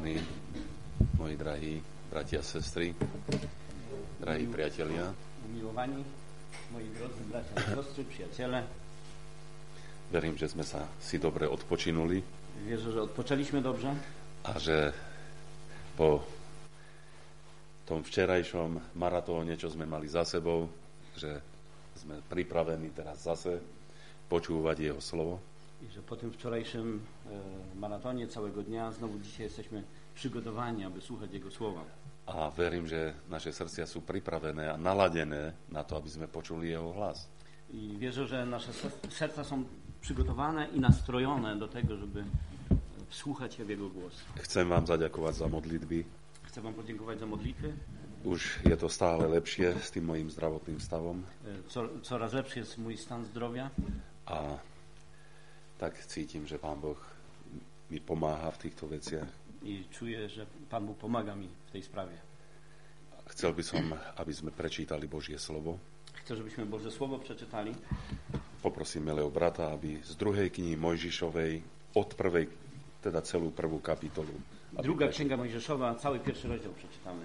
Milovaní, moji drahí bratia a sestry, drahí priatelia. Umiłowani, moi drodzy bracia a siostry, przyjaciele. Verím, že sme sa si dobre odpočinuli. Wierzę, że odpoczęliśmy dobrze. A že po tom včerajšom maratóne, čo sme mali za sebou, že sme pripravení teraz zase počúvať jeho slovo. I że po tym wczorajszym maratonie całego dnia znowu dzisiaj jesteśmy przygotowani, aby słuchać Jego słowa. A verím, že naše srdcia sú pripravené a naladené na to, aby sme počuli jeho hlas. I wierzę, że nasze serca są przygotowane i nastrojone do tego, żeby wsłuchać się w Jego głos. Chcem vám zaďakovať za modlitby. Chcę Wam podziękować za modlitwy. Už je to stále lepšie s tým mojím zdravotným stavom. Coraz lepszy jest mój stan zdrowia. A tak cítim, že Pán Boh mi pomáha v týchto veciach. I czuję, że Pan Bóg pomaga mi w tej sprawie. Chcel by som, aby sme prečítali Božie slovo. Chcę, żebyśmy Boże Słowo przeczytali. Poprosím milého brata, aby z druhej knihy Mojžišovej od prvej, teda celú prvú kapitolu. Druga Księga Mojżeszowa, cały pierwszy rozdział przeczytamy.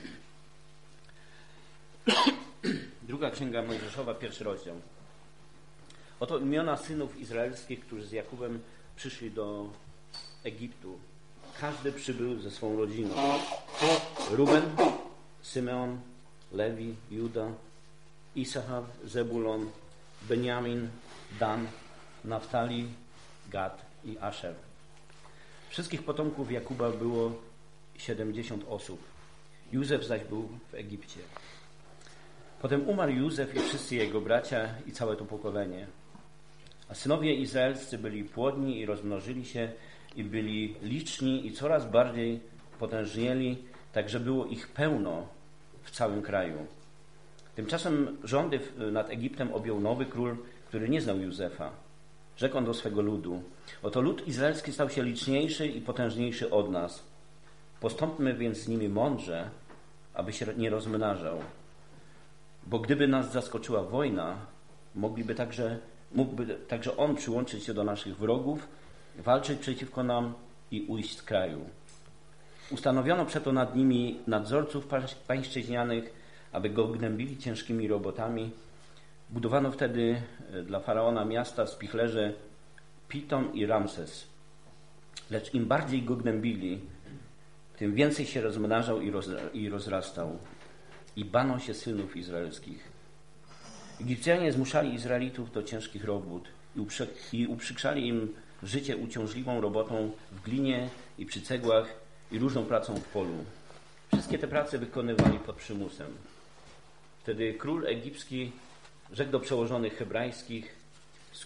Druga Księga Mojżeszowa, pierwszy rozdział. Oto imiona synów izraelskich, którzy z Jakubem przyszli do Egiptu. Każdy przybył ze swą rodziną. Ruben, Symeon, Lewi, Juda, Isachar, Zebulon, Benjamin, Dan, Naftali, Gad i Asher. Wszystkich potomków Jakuba było 70 osób. Józef zaś był w Egipcie. Potem umarł Józef i wszyscy jego bracia i całe to pokolenie. A synowie izraelscy byli płodni i rozmnożyli się i byli liczni i coraz bardziej potężnieli, tak że było ich pełno w całym kraju. Tymczasem rządy nad Egiptem objął nowy król, który nie znał Józefa. Rzekł on do swego ludu: oto lud izraelski stał się liczniejszy i potężniejszy od nas. Postąpmy więc z nimi mądrze, aby się nie rozmnażał. Bo gdyby nas zaskoczyła wojna, mógłby także on przyłączyć się do naszych wrogów, walczyć przeciwko nam i ujść z kraju. Ustanowiono przeto nad nimi nadzorców pańszczyźnianych, aby go gnębili ciężkimi robotami. Budowano wtedy dla faraona miasta w spichlerze Pitom i Ramses. Lecz im bardziej go gnębili, tym więcej się rozmnażał i rozrastał. I bano się synów izraelskich. Egipcjanie zmuszali Izraelitów do ciężkich robót i uprzykrzali im życie uciążliwą robotą w glinie i przy cegłach i różną pracą w polu. Wszystkie te prace wykonywali pod przymusem. Wtedy król egipski rzekł do położnych hebrajskich, z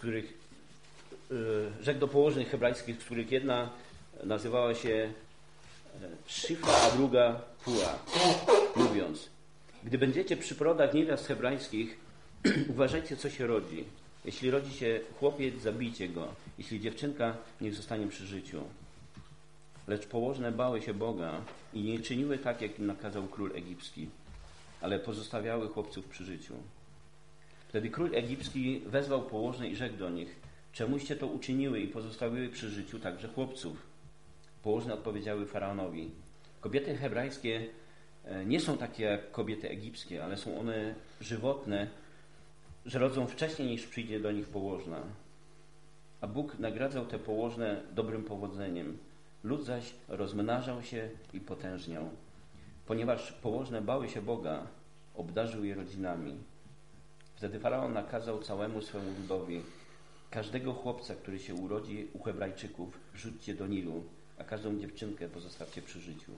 których jedna nazywała się Szyfa, a druga Pua, mówiąc: gdy będziecie przy porodach niewiast hebrajskich, uważajcie, co się rodzi. Jeśli rodzi się chłopiec, zabijcie go. Jeśli dziewczynka, niech zostanie przy życiu. Lecz położne bały się Boga i nie czyniły tak, jak im nakazał król egipski, ale pozostawiały chłopców przy życiu. Wtedy król egipski wezwał położne i rzekł do nich: czemuście to uczyniły i pozostawiły przy życiu także chłopców? Położne odpowiedziały faraonowi: kobiety hebrajskie nie są takie jak kobiety egipskie, ale są one żywotne, że rodzą wcześniej niż przyjdzie do nich położna. A Bóg nagradzał te położne dobrym powodzeniem. Lud zaś rozmnażał się i potężniał. Ponieważ położne bały się Boga, obdarzył je rodzinami. Wtedy faraon nakazał całemu swemu ludowi: każdego chłopca, który się urodzi u Hebrajczyków, wrzućcie do Nilu, a każdą dziewczynkę pozostawcie przy życiu.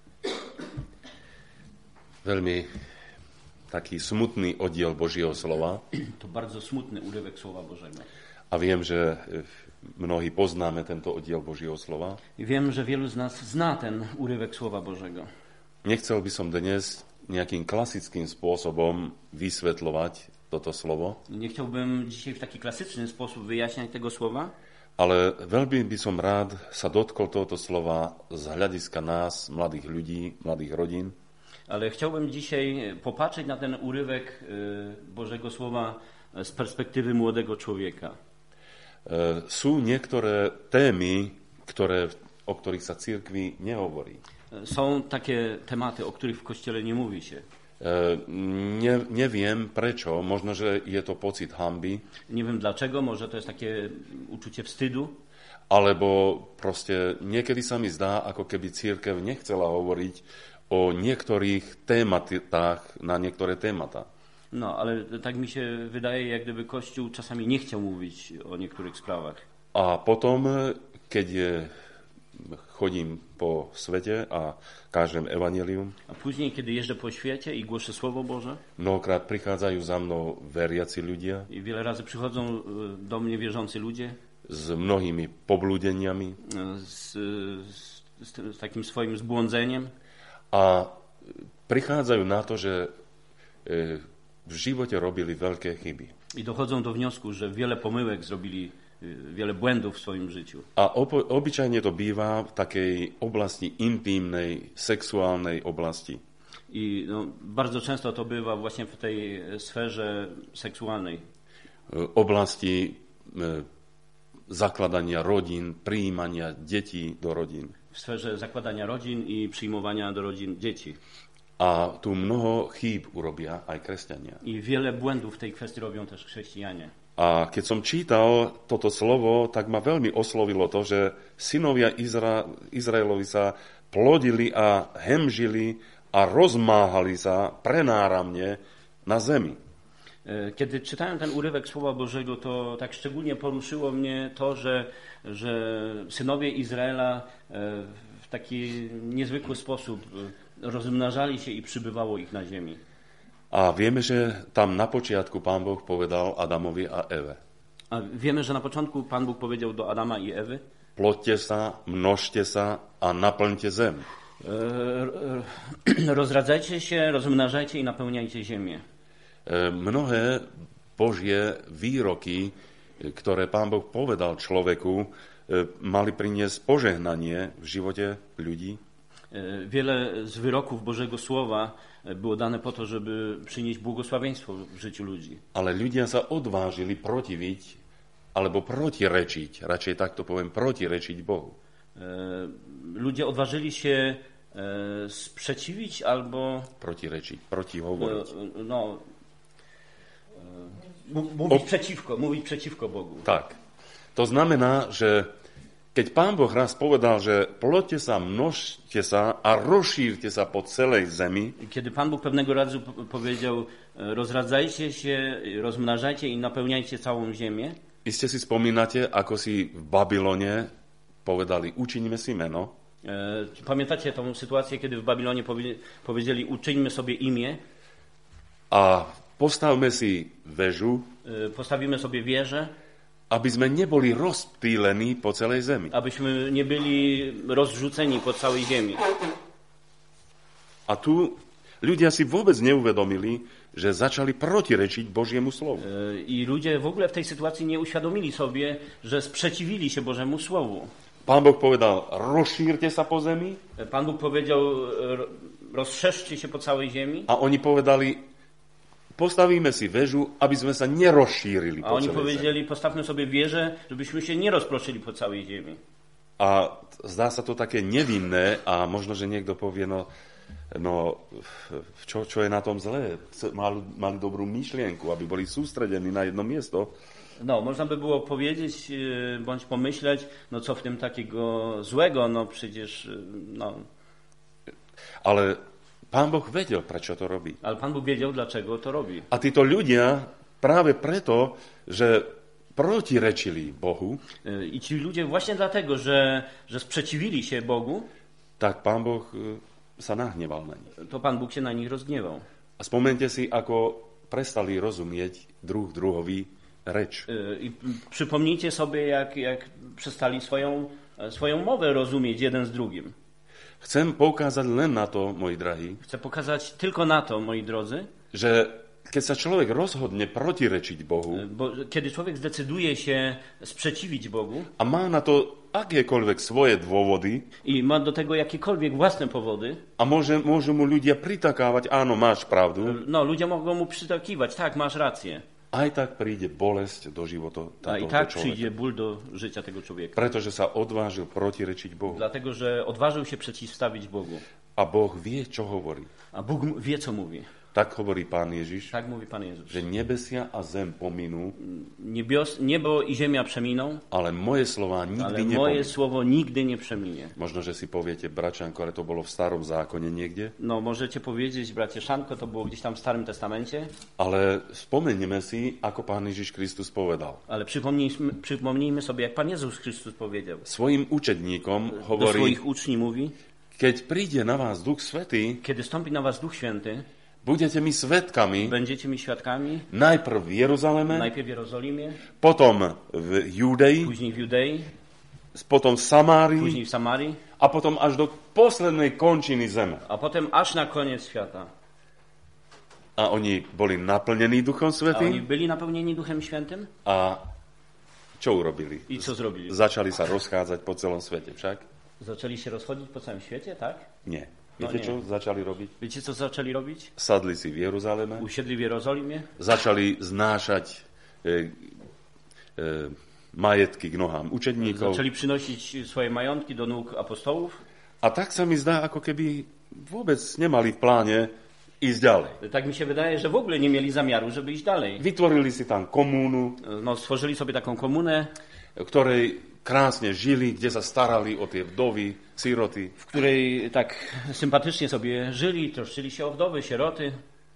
Veľmi taký smutný oddiel Božieho slova. To bardzo smutny urywek Słowa Bożego. A viem, že mnohí poznáme tento oddiel Božieho slova. I wiem, że wielu z nas zna ten urywek Słowa Bożego. Nechcel by som dnes nejakým klasickým spôsobom vysvetľovať toto slovo. Nie chciałbym dzisiaj w taki klasyczny sposób wyjaśniać tego słowa. Ale veľmi by som rád sa dotkol tohoto slova z hľadiska nás, mladých ľudí, mladých rodín. Ale chciałbym dzisiaj popatrzeć na ten urywek Bożego Słowa z perspektywy młodego człowieka. Sú niektoré témy, ktoré o ktorých sa cirkvi nehovorí. Są takie tematy, o których w Kościele nie mówi się. Neviem prečo, možno, že je to pocit hanby, Nie wiem dlaczego, może to jest takie uczucie wstydu, alebo proste niekedy sa mi zdá, ako keby cirkev nechcela hovoriť o niektorých tématách na niektoré témata. no ale tak mi się wydaje, jak gdyby Kościół czasami nie chciał mówić o niektórych sprawach. A potom, keď chodím po svete a kážem evanjelium, A później, kiedy jeżdżę po świecie i głoszę Słowo Boże, mnohokrát prichádzajú za mnou veriaci ľudia i wiele razy przychodzą do mnie wierzący ludzie s mnohými poblúdeniami z takim swoim zbłądzeniem a prichádzajú na to, že v živote robili veľké chyby. i dochodzą do wniosku, że wiele pomyłek zrobili, wiele błędów w swoim życiu. A obyčajne to býva v takej oblasti intímnej, sexuálnej oblasti. I no, bardzo często to bywa właśnie w tej sferze seksualnej. Oblasti zakladania rodín, prijímania detí do rodín. W sferze zakładania rodzin i przyjmowania do rodzin dzieci. A tu mnoho chýb urobia aj kresťania. I wiele błędów w tej kwestii robią też chrześcijanie. A keď som čítal toto slovo, tak ma veľmi oslovilo to, že synovia Izraelovi sa plodili a hemžili a rozmáhali sa prenáramne na zemi. Kiedy czytałem ten urywek Słowa Bożego, to tak szczególnie poruszyło mnie to, że synowie Izraela w taki niezwykły sposób rozmnażali się i przybywało ich na ziemi. A vieme, že tam na počiatku Pán Boh povedal Adamovi a Eve. A wiemy, że na początku Pan Bóg powiedział do Adama i Ewy: Ploďte sa, množte sa a naplňte zem. Rozradzajcie się, rozmnażajcie i napełniajcie ziemię. Mnohé Božie výroky, ktoré Pán Boh povedal človeku, mali priniesť požehnanie v živote ľudí. Wiele z wyroków Bożego Słowa było dane po to, żeby przynieść błogosławieństwo w życiu ludzi. Ale ľudia sa odvážili protiviť alebo protirečiť, radšej takto poviem, protirečiť Bohu. Ludzie odważyli się sprzeciwić albo Protirečiť, protihovoriť. mówić przeciwko Bogu. Tak. To znamená, že keď Pán Boh raz povedal, že ploďte sa, množte sa a rozšírte sa po celej zemi, Kiedy Pan Bóg pewnego razu powiedział: rozradzajcie się, rozmnażajcie i napełniajcie całą ziemię. iste si spomínate, ako si v Babylone povedali, učiňme si meno. Pamiętacie tą sytuację, kiedy w Babilonie powiedzieli: uczyńmy sobie imię, A postavme si väžu, postawimy sobie wieżę, aby sme neboli rozptýlení po celej zemi. abyśmy nie byli rozrzuceni po całej ziemi. A tu ľudia si vôbec neuvedomili, że zaczęli protirečiť Božiemu slovu. I ludzie w ogóle w tej sytuacji nie uświadomili sobie, że sprzeciwili się Bożemu Słowu. Pán Boh povedal, rozšírte sa po zemi, Pan Bóg powiedział: rozszerzcie się po całej ziemi. a oni povedali, postavíme si väžu, aby sme sa nerozšírili A po oni celej zemi. powiedzieli: postawmy sobie wieżę, żebyśmy się nie rozproszyli po całej ziemi. A zdá sa to také nevinné a možno, že niekto povie, čo je na tom zlé? Mali dobrú myšlienku, aby boli sústredení na jedno miesto. No, można by było powiedzieć, bądź pomyśleć, co w tym takiego złego, przecież, Ale Pán Boh vedel, prečo to robí. Ale Pan Bóg wiedział, dlaczego to robi. A títo ľudia práve preto, že protirečili Bohu, I ci ludzie właśnie dlatego, że sprzeciwili się Bogu, tak Pán Boh sa nahneval na nich. to Pan Bóg się na nich rozgniewał. A spomente si, ako prestali rozumieť druhovi reč. I przypomnijcie sobie, jak przestali swoją mowę rozumieć jeden z drugim. Chcem poukázať len na to, moji drahí, Chcę pokazać tylko na to, moi drodzy, že keď sa človek rozhodne protirečiť Bohu bo kiedy człowiek zdecyduje się sprzeciwić Bogu a má na to akékoľvek svoje dôvody i ma do tego jakiekolwiek własne powody, a môžu mu ľudia pritakávať, áno, máš pravdu, ludzie mogą mu przytakiwać: tak, masz rację. aj tak príde bolesť do života A i táto tak človeka. przyjdzie ból do życia tego człowieka. Pretože sa odvážil protirečiť Bohu. Dlatego, że odważył się przeciwstawić Bogu. A Boh vie, čo hovorí. A Bóg wie, co mówi. Tak hovorí Pán Ježiš, Tak mówi Pan Jezus. že nebesia a zem pominú, Niebo i ziemia przeminą, ale moje slová ale nikdy moje nepominú. słowo nigdy nie przeminie. Možno, že si poviete, bračanko, ale to bolo v starom zákone niekde, No, możecie powiedzieć, bracie Szanko, to było gdzieś tam w Starym Testamencie, ale spomenieme si, ako Pán Ježiš Kristus povedal. ale przypomnijmy sobie, jak Pan Jezus Chrystus powiedział. Svojim učedníkom Do hovorí, swoich uczniów mówi, keď príde na vás Duch Svätý, kiedy stąpi na was Duch Święty, budete mi svedkami będziecie mi świadkami, najprv v Jeruzaleme, najpierw w Jerozolimie, potom v Judei, później w Judei, potom v Samárii później w Samarii, a potom až do poslednej končiny zeme. a potem aż na koniec świata. A oni boli naplnení Duchom A oni Svätým byli napełnieni Duchem Świętym a čo urobili? i co zrobili? Začali sa rozchádzať po celom svete, však? Zaczęli się rozchodzić po całym świecie, tak? Nie. No Viete, nie. čo začali robiť? Wiecie, co zaczęli robić? Sadli si v Jeruzaleme, Usiedli w Jerozolimie, začali znášať majetky k nohám učedníkov. zaczęli przynosić swoje majątki do nóg apostołów. A tak sa mi zdá, ako keby vôbec nemali v pláne ísť ďalej. Tak mi się wydaje, że w ogóle nie mieli zamiaru, żeby iść dalej. Vytvorili si tam komúnu, No, stworzyli sobie taką komunę, v ktorej krásne žili, kde sa starali o tie vdovy, siroty. w której tak sympatycznie sobie żyli, troszczyli się o wdowy, sieroty.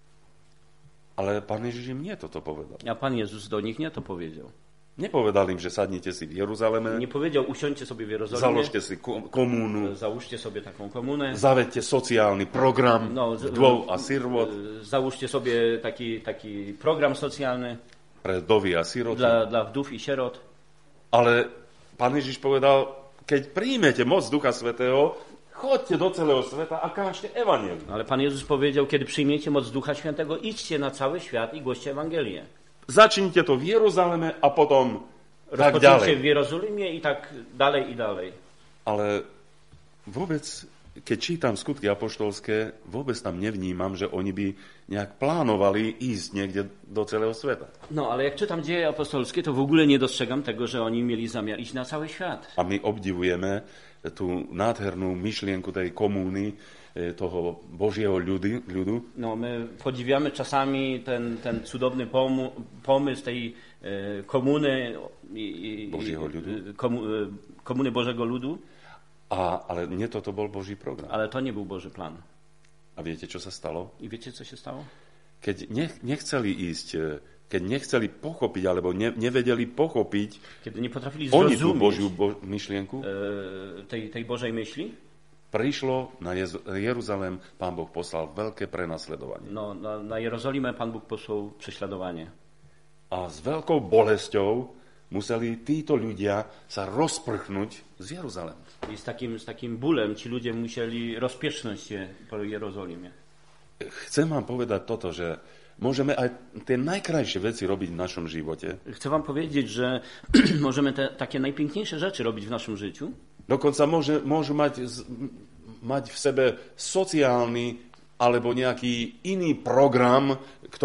Ale Pán Ježiš im nie toto povedal. A Pan Jezus do nich nie to powiedział. Nepovedal im, že sadnite si v Jeruzaleme, Nie powiedział, usiądźcie sobie w Jerozolimie, založte si komúnu, załóżcie sobie taką komunę, zavedte sociálny program No, vdov a sirot załóżcie sobie taki program socjalny pre vdovy a siroty. dla wdów i sierot. Ale Pán Ježiš povedal, keď príjmete moc Ducha Svätého, chodźcie do celého sveta a kážte evanjelium. Ale Pan Jezus powiedział, kiedy przyjmiecie moc Ducha Świętego, idźcie na cały świat i głoście Ewangelię. Začnite to v Jeruzaleme a potom tak Rozpocznijcie ďalej. w Jerozolimie i tak dalej i dalej. Ale vôbec, keď čítam skutky apoštolské, vôbec tam nevnímam, že oni by nejak plánovali ísť niekde do celého sveta. No, ale jak czytam dzieje apostolskie, to w ogóle nie dostrzegam tego, że oni mieli zamiar iść na cały świat. A my obdivujeme tú nádhernú myšlienku tej komúny, toho Božieho ľudu. No, my podziwiamy czasami ten cudowny pomysł tej komuny, Božieho ľudu. komuny Bożego Ludu, Ale nie to bol Boží program. ale to nie był Boży plan. A viete, čo sa stalo? I wiecie, co się stało? Keď nechceli ísť, keď nechceli pochopiť, alebo nevedeli pochopiť Kiedy nie potrafili oni tú zrozumieć Božiu myšlienku, tej Bożej myśli, prišlo na Jeruzalém, Pán Boh poslal veľké prenasledovanie. no, na Jerozolimę Pan Bóg posłał prześladowanie. A s veľkou bolesťou museli títo ľudia sa rozprchnúť z Jeruzalému. I z takim bólem ci ludzie musieli rozpiecznąć się po Jerozolimie. Chcem vám povedať toto, že môžeme aj tie najkrajšie veci robiť v našom živote. Chcę wam powiedzieć, że możemy te takie najpiękniejsze rzeczy robić w naszym życiu. Dokonca môžu mať v sebe sociálny alebo nejaký iný program,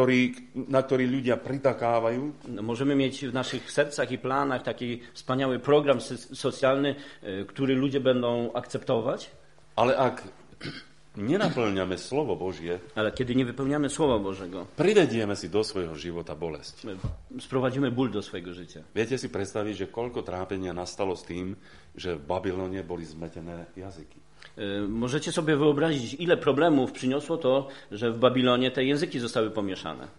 na ktorý ľudia pritakávajú. No, możemy mieć w naszych sercach i planach taki wspaniały program socjalny, który ludzie będą akceptować. Ale ak nenaplňame slovo Božie, Ale kiedy nie wypełniamy Słowa Bożego, privedieme si do svojho života bolesť. sprowadzimy ból do swojego życia. Viete si predstaviť, že koľko trápenia nastalo s tým, že v Babylone boli zmetené jazyky. Możecie sobie wyobrazić, ile problemów przyniosło to, że w Babilonie te języki zostały pomieszane.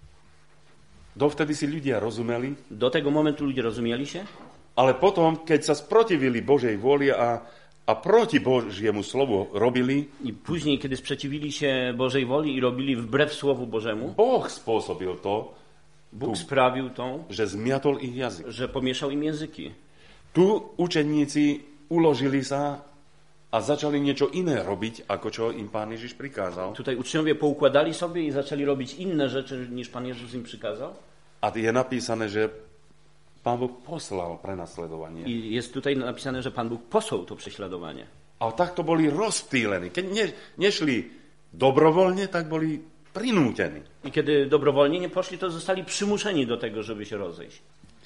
Dovtedy si ľudia rozumeli, Do tego momentu ludzie rozumieli się, ale potom, keď sa sprotivili Božej vôli a proti Božiemu slovu robili, i później, kiedy sprzeciwili się Bożej woli i robili wbrew Słowu Bożemu, Boh spôsobil to, Bóg sprawił to, že zmiatol ich jazyk. że pomieszał im języki. Tu učeníci uložili sa a začali niečo iné robiť, ako čo im Pán Ježiš prikázal. Tutaj uczniowie poukładali sobie i zaczęli robić inne rzeczy, niż Pan Jezus im przykazał. A je napísané, že Pán Boh poslal prenasledovanie. I jest tutaj napisane, że Pan Bóg posłał to prześladowanie. A takto boli rozptýlení. Keď nešli dobrovoľne, tak boli prinútení. I kiedy dobrowolnie nie poszli, to zostali przymuszeni do tego, żeby się rozejść.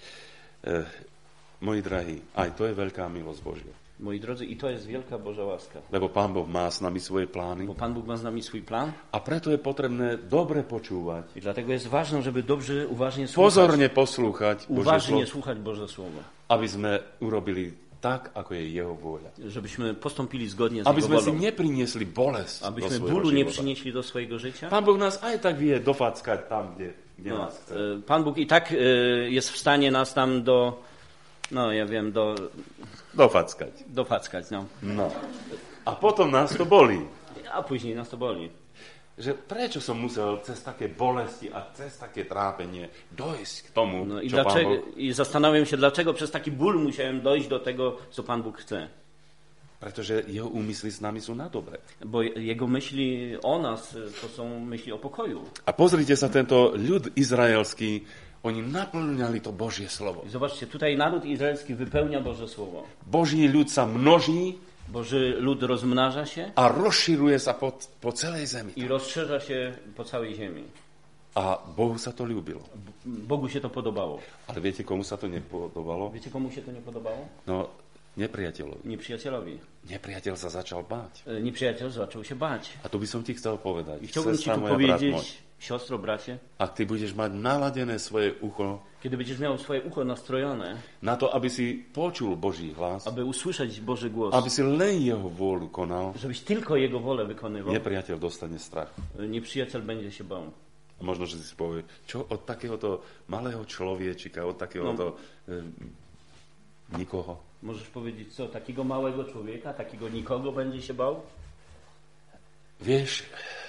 Moji drahí, aj to je veľká milosť Božia. Moi drodzy, i to jest wielka Boża łaska. Lebo Pán Boh má s nami svoje plány. Bo Pan Bóg ma z nami swój plan. A preto je potrebné dobre počúvať. I dlatego jest ważne, żeby dobrze, uważnie słuchać. Pozorne poslúchať Božie Uważnie slovo, słuchać Boże Słowo. aby sme urobili tak, ako je Jeho vôľa. Żebyśmy postąpili zgodnie z Aby Jego sme si wolą. nepriniesli bolesť do Abyśmy svojho bólu nie života. przynieśli do swojego życia. Pán Boh nás aj tak vie dofackať tam, kde No, nás chce. Pan Bóg i tak jest w stanie nas tam dofackać, no. No. A potom nás to bolí. A później nas to boli. Že prečo som musel cez také bolesti a cez také trápenie dojsť k tomu, No i, čo Pán Boh... I zastanawiam się, dlaczego przez taki ból musiałem dojść do tego, co Pan Bóg chce. Pretože jeho úmysly s nami sú na dobre. Bo Jego myśli o nas to są myśli o pokoju. A pozrite sa, tento ľud izraelský, oni naplňali to Božie slovo. I zobaczcie, tutaj naród izraelski wypełnia Boże Słowo. Boží ľud sa množí Boży lud rozmnaża się a rozširuje sa po celej zemi. i rozszerza się po całej ziemi. A Bohu sa to ľúbilo. Bogu się to podobało. Ale viete, komu sa to nepodobalo? Wiecie, komu się to nie podobało? No, nepriateľovi. Nieprzyjacielowi. Nepriateľ sa začal báť. Nieprzyjaciel zaczął się bać. A tu by som ti chcel povedať, I chciałbym ci sestra tu moja, brat môj, powiedzieć, siostro, bracie, ak ty budeš mať naladené svoje ucho kiedy będziesz miał swoje ucho nastrojone, na to, aby si počul Boží hlas, aby usłyszeć Boży głos, aby si len jeho vôľu konal, żebyś tylko Jego wolę wykonywał, nepriateľ dostane strach. nieprzyjaciel będzie się bał. A možno, že si povie, čo od takéhoto malého človečika, od takéhoto nikoho. Możesz powiedzieć, co, takiego małego człowieka, takiego nikogo będzie się bał? Vieš,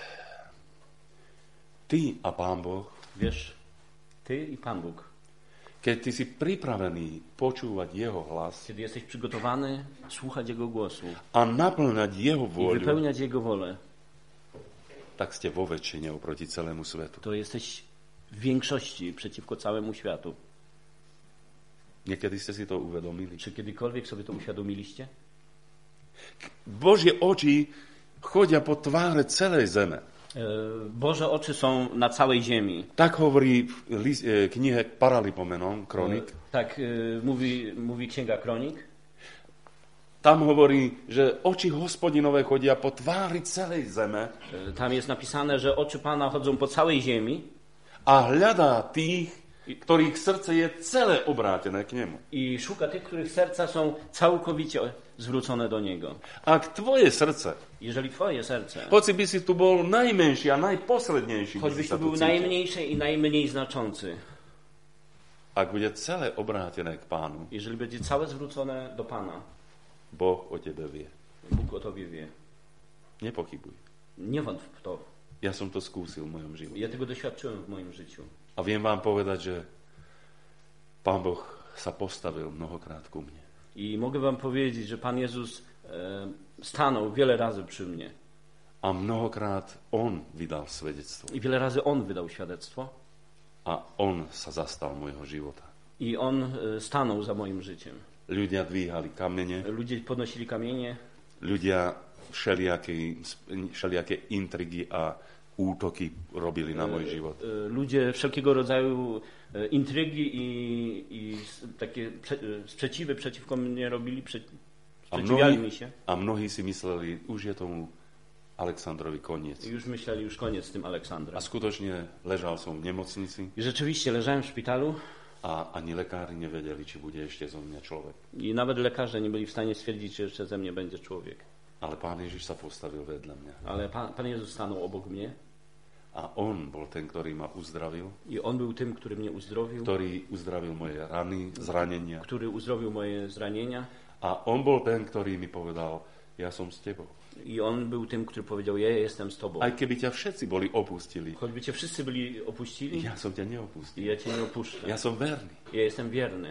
ty a Pán Boh, Wiesz, ty i Pan Bóg, keď ty si pripravený počúvať jeho hlas kiedy jesteś przygotowany słuchać Jego głosu a naplňať jeho i vôľu, wypełniać Jego wolę, tak ste vo väčšine oproti celému svetu. to jesteś w większości przeciwko całemu światu. Niekedy ste si to uvedomili. Czy kiedykolwiek sobie to uświadomiliście? Božie oči chodia po tváre celej zeme. Boże oczy są na całej ziemi. Tak hovorí v knihe Paralipomenon, Kronik. Tak mówi Księga Kronik. Tam hovorí, že oči Hospodinové chodia po tvári celej zeme Tam jest napisane, że oczy Pana chodzą po całej ziemi a hľadá tých, ktorých srdce je celé obrátené k nemu. i szuka tych, których serca są całkowicie zwrócone do Niego. Ak tvoje srdce, Jeżeli twoje serce, hoci by si tu bol najmenší a najposlednejší, choćbyś tu był cítil, najmniejszy i najmniej znaczący, ak bude celé obrátené k Pánu, jeżeli będzie całe zwrócone do Pana, Boh o tebe vie. Bóg o tobie wie. Nepochybuj. Nie wątp w to. Ja som to skúsil v mojom živote. Ja tego doświadczyłem w moim życiu. A viem vám povedať, že Pán Boh sa postavil mnohokrát ku mne. I mogę wam powiedzieć, że Pan Jezus stanął wiele razy przy mnie. A mnohokrát On vydal svedectvo. I wiele razy On wydał świadectwo. A On sa zastal môjho života. I On stanął za moim życiem. Ľudia dvíhali kamene, Ludzie podnosili kamienie. ľudia všelijaké intrigy a útoky robili na môj život. Ludzie wszelkiego rodzaju intrygi i takie sprzeciwy przeciwko mnie robili, sprzeciwiali mi się. A mnohí si mysleli, už je tomu Aleksandrovi koniec. I już myśleli, już koniec z tym Aleksandrem. A skutočne ležal som v nemocnici I rzeczywiście leżałem w szpitalu a ani lekári nevedeli, či bude ešte zo mňa človek. i nawet lekarze nie byli w stanie stwierdzić, czy jeszcze ze mnie będzie człowiek. Ale Pán Ježiš sa postavil vedľa mňa. Ale Pan Jezus stanął obok mnie A On bol ten, ktorý ma uzdravil, i On był tym, który mnie uzdrowił, ktorý uzdravil moje rany, zranenia. który uzdrowił moje zranienia A On bol ten, ktorý mi povedal, ja som s tebou. i On był tym, który powiedział, ja jestem z Tobą. Aj keby ťa všetci boli opustili, Choćby Cię wszyscy byli opuścili, ja som ťa neopustil. ja Cię nie opuszczę. Ja som verný. Ja jestem wierny.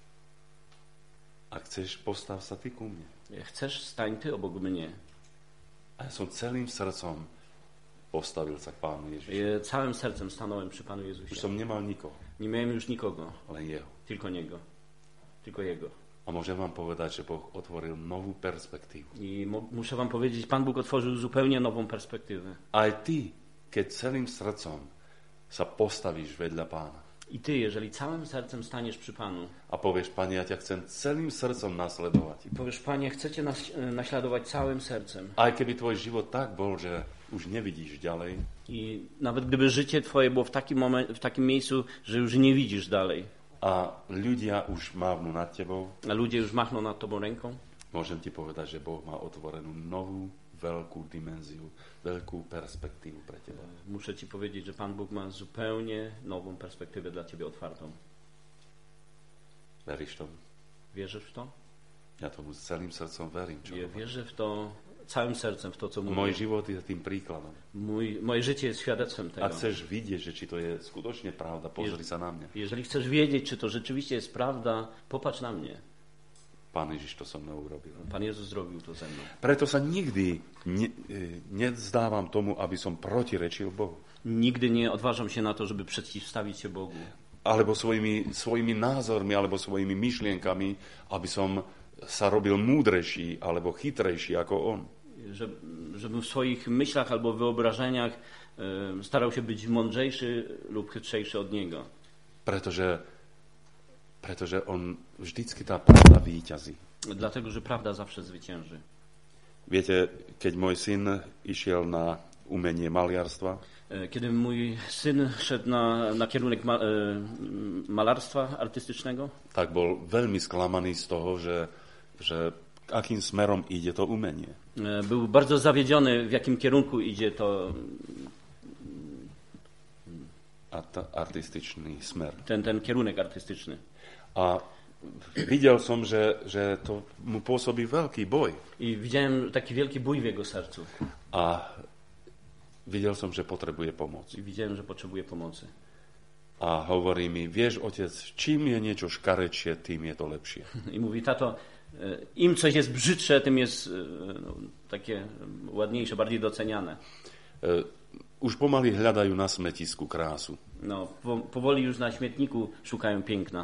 A chceš, postav sa ty ku mne. Chcesz, stań Ty obok mnie. A ja som celým srdcom postavil sa k Pánu Ježišu. Ja całym sercem stanąłem przy Panu Už Jezusie. som nemal nikoho, Nie miałem już nikogo, len Jeho. tylko Niego. Tylko Jego. A môžem vám povedať, že Boh otvoril novú perspektívu. I muszę Wam powiedzieć, Pan Bóg otworzył zupełnie nową perspektywę. Aj ty keď celým srdcom sa postavíš vedľa Pána I ty, jeżeli całym sercem staniesz przy Panu a povieš, Pane, ja ťa chcem celým srdcom nasledovať. i powiesz, Panie, chcę Cię naśladować całym sercem. Aj keby tvoj život tak bol, že už nevidíš ďalej, I nawet gdyby życie Twoje było w takim miejscu, że już nie widzisz dalej, a ľudia už mávnu nad tebou, a ludzie już machną nad Tobą ręką, môžem ti povedať, že Boh má otvorenú novú, veľkú dimenziu, veľkú perspektívu pre teba. muszę Ci powiedzieć, że Pan Bóg ma zupełnie nową perspektywę dla Ciebie otwartą. Veríš tomu? Wierzysz w to? Ja tomu s celým srdcom verím. Čo Ja wierzę w to całym sercem, w to, co Môj mówię. život je tým príkladom. Moje życie jest świadectwem tego. Ak chceš vidieť, že či to je skutočne pravda, pozri sa na mňa. Jeżeli chcesz wiedzieć, czy to rzeczywiście jest prawda, popatrz na mnie. Pán Ježiš to so mnou urobil. Pan Jezus zrobił to ze mną. Preto sa nikdy nezdávam tomu, aby som protirečil Bohu. Nigdy nie odważam się na to, żeby przeciwstawić się Bogu. Alebo svojimi názormi, alebo svojimi myšlienkami, aby som sa robil múdrejší, alebo chytrejší ako on. Żebym w swoich myślach albo wyobrażeniach starał się być mądrzejszy lub chytrzejszy od Niego. Pretože on vždycky tá pravda víťazí. Dlatego, że prawda zawsze zwycięży. Viete, keď môj syn išiel na umenie maliarstva, Kiedy mój syn szedł na kierunek malarstwa artystycznego, tak bol veľmi sklamaný z toho, že akým smerom ide to umenie. był bardzo zawiedziony, w jakim kierunku idzie to Artističný smer. ten kierunek artystyczny. A videl som, že to mu pôsobí veľký boj. I widziałem taki wielki bój w jego sercu. A videl som, že potrebuje pomoc. I widziałem, że potrzebuje pomocy. A hovorí mi, vieš, otec, čím je niečo škarečie, tým je to lepšie. I mówi, tato, im coś jest brzydsze, tym jest takie ładniejsze, bardziej doceniane. Už pomaly hľadajú na smetisku krásu. No, powoli już na śmietniku szukają piękna.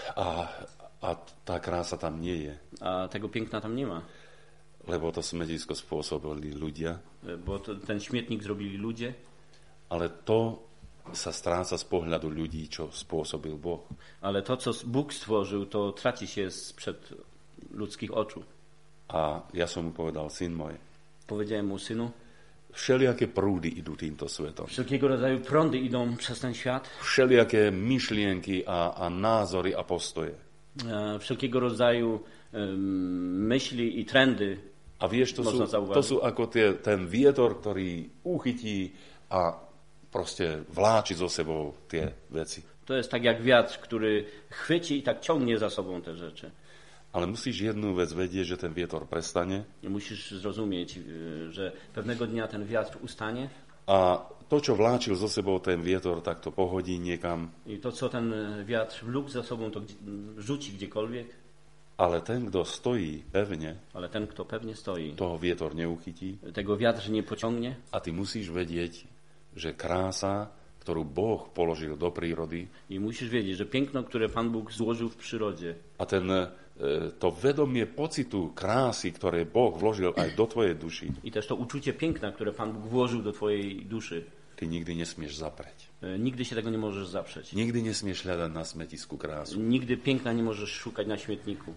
A tá krása tam nie je. A tego piękna tam nie ma. Lebo to smetisko spôsobili ľudia. Bo ten śmietnik zrobili ludzie. Ale to sa stráca z pohľadu ľudí, čo spôsobil Boh. Ale to, co Bóg stworzył, to traci się sprzed ludzkich oczu. A ja som mu povedal, syn môj, Powiedziałem mu, synu, všelijaké prúdy idú týmto svetom. wszelkiego rodzaju prądy idą przez ten świat. Všelijaké myšlienky a názory a postoje. Wszelkiego rodzaju myśli i trendy. A vieš, to sú ako ten vietor, ktorý uchytí a proste vláči zo sebou tie veci. To jest tak jak wiatr, który chwyci i tak ciągnie za sobą te rzeczy. Ale musíš jednu vec vedieť, že ten vietor prestane. Musisz zrozumieć, że pewnego dnia ten wiatr ustanie. A to, čo vláčil zo sebou ten vietor, tak to pohodí niekam. I to, co ten wiatr vlókł za sobą, to rzuci gdziekolwiek. Ale ten, kto stojí pevne, ale ten, kto pewnie stoi, toho vietor neuchytí. Tego wiatr nie pociągnie. A ty musíš vedieť, že krása, ktorú Boh položil do prírody, i musisz wiedzieć, że piękno, które Pan Bóg złożył w przyrodzie, a to vedomie pocitu krásy, ktoré Boh vložil aj do tvojej duši, i też to uczucie piękna, które Pan Bóg włożył do twojej duszy, ty nikdy nesmieš zapreť. Nigdy się tego nie możesz zaprzeć. Nikdy nesmieš hľadať na smetisku krásu. Nigdy piękna nie możesz szukać na śmietniku.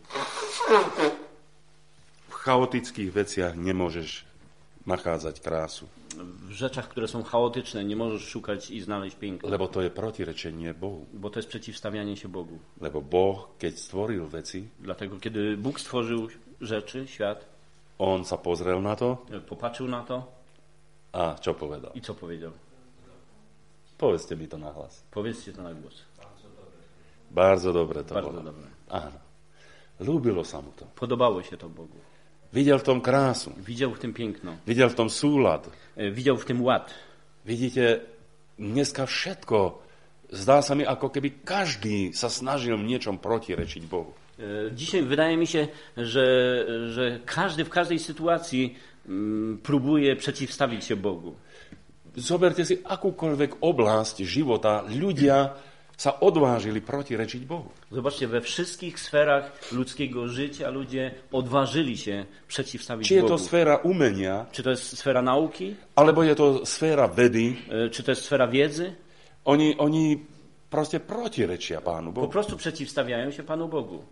V chaotických veciach nemôžeš nachádzať krásu. W rzeczach, które są chaotyczne, nie możesz szukać i znaleźć piękna. Lebo to je protirečenie Bohu. Bo to jest przeciwstawianie się Bogu. Lebo Boh, keď stvoril veci, Dlatego, kiedy Bóg stworzył rzeczy, świat, on sa pozrel na to popatrzył na to a čo povedal? i co powiedział? Povedzte mi to na hlas. Powiedzcie to na głos. Bardzo dobre to Bardzo bolo. dobre. Áno. Ľúbilo sa mu to. Podobało się to Bogu. Videl v tom krásu. Widział w tym piękno. Videl v tom súlad. Widział w tym ład. Vidíte, dneska všetko, zdá sa mi, ako keby každý sa snažil v niečom protirečiť Bohu. Dzisiaj wydaje mi się, że każdy w każdej sytuacji próbuje przeciwstawić się Bogu. Zoberte si akúkoľvek oblasť života, ľudia sa odvážili protirečiť Bohu. Zobaczcie, we wszystkich sferach ludzkiego życia ludzie odważyli się przeciwstawić Či je to Bogu. sféra umenia, Czy to jest sfera nauki? alebo je to sféra vedy, Czy to jest sfera wiedzy? oni proste protirečia Pánu Po Bohu. prostu przeciwstawiają się Panu Bogu.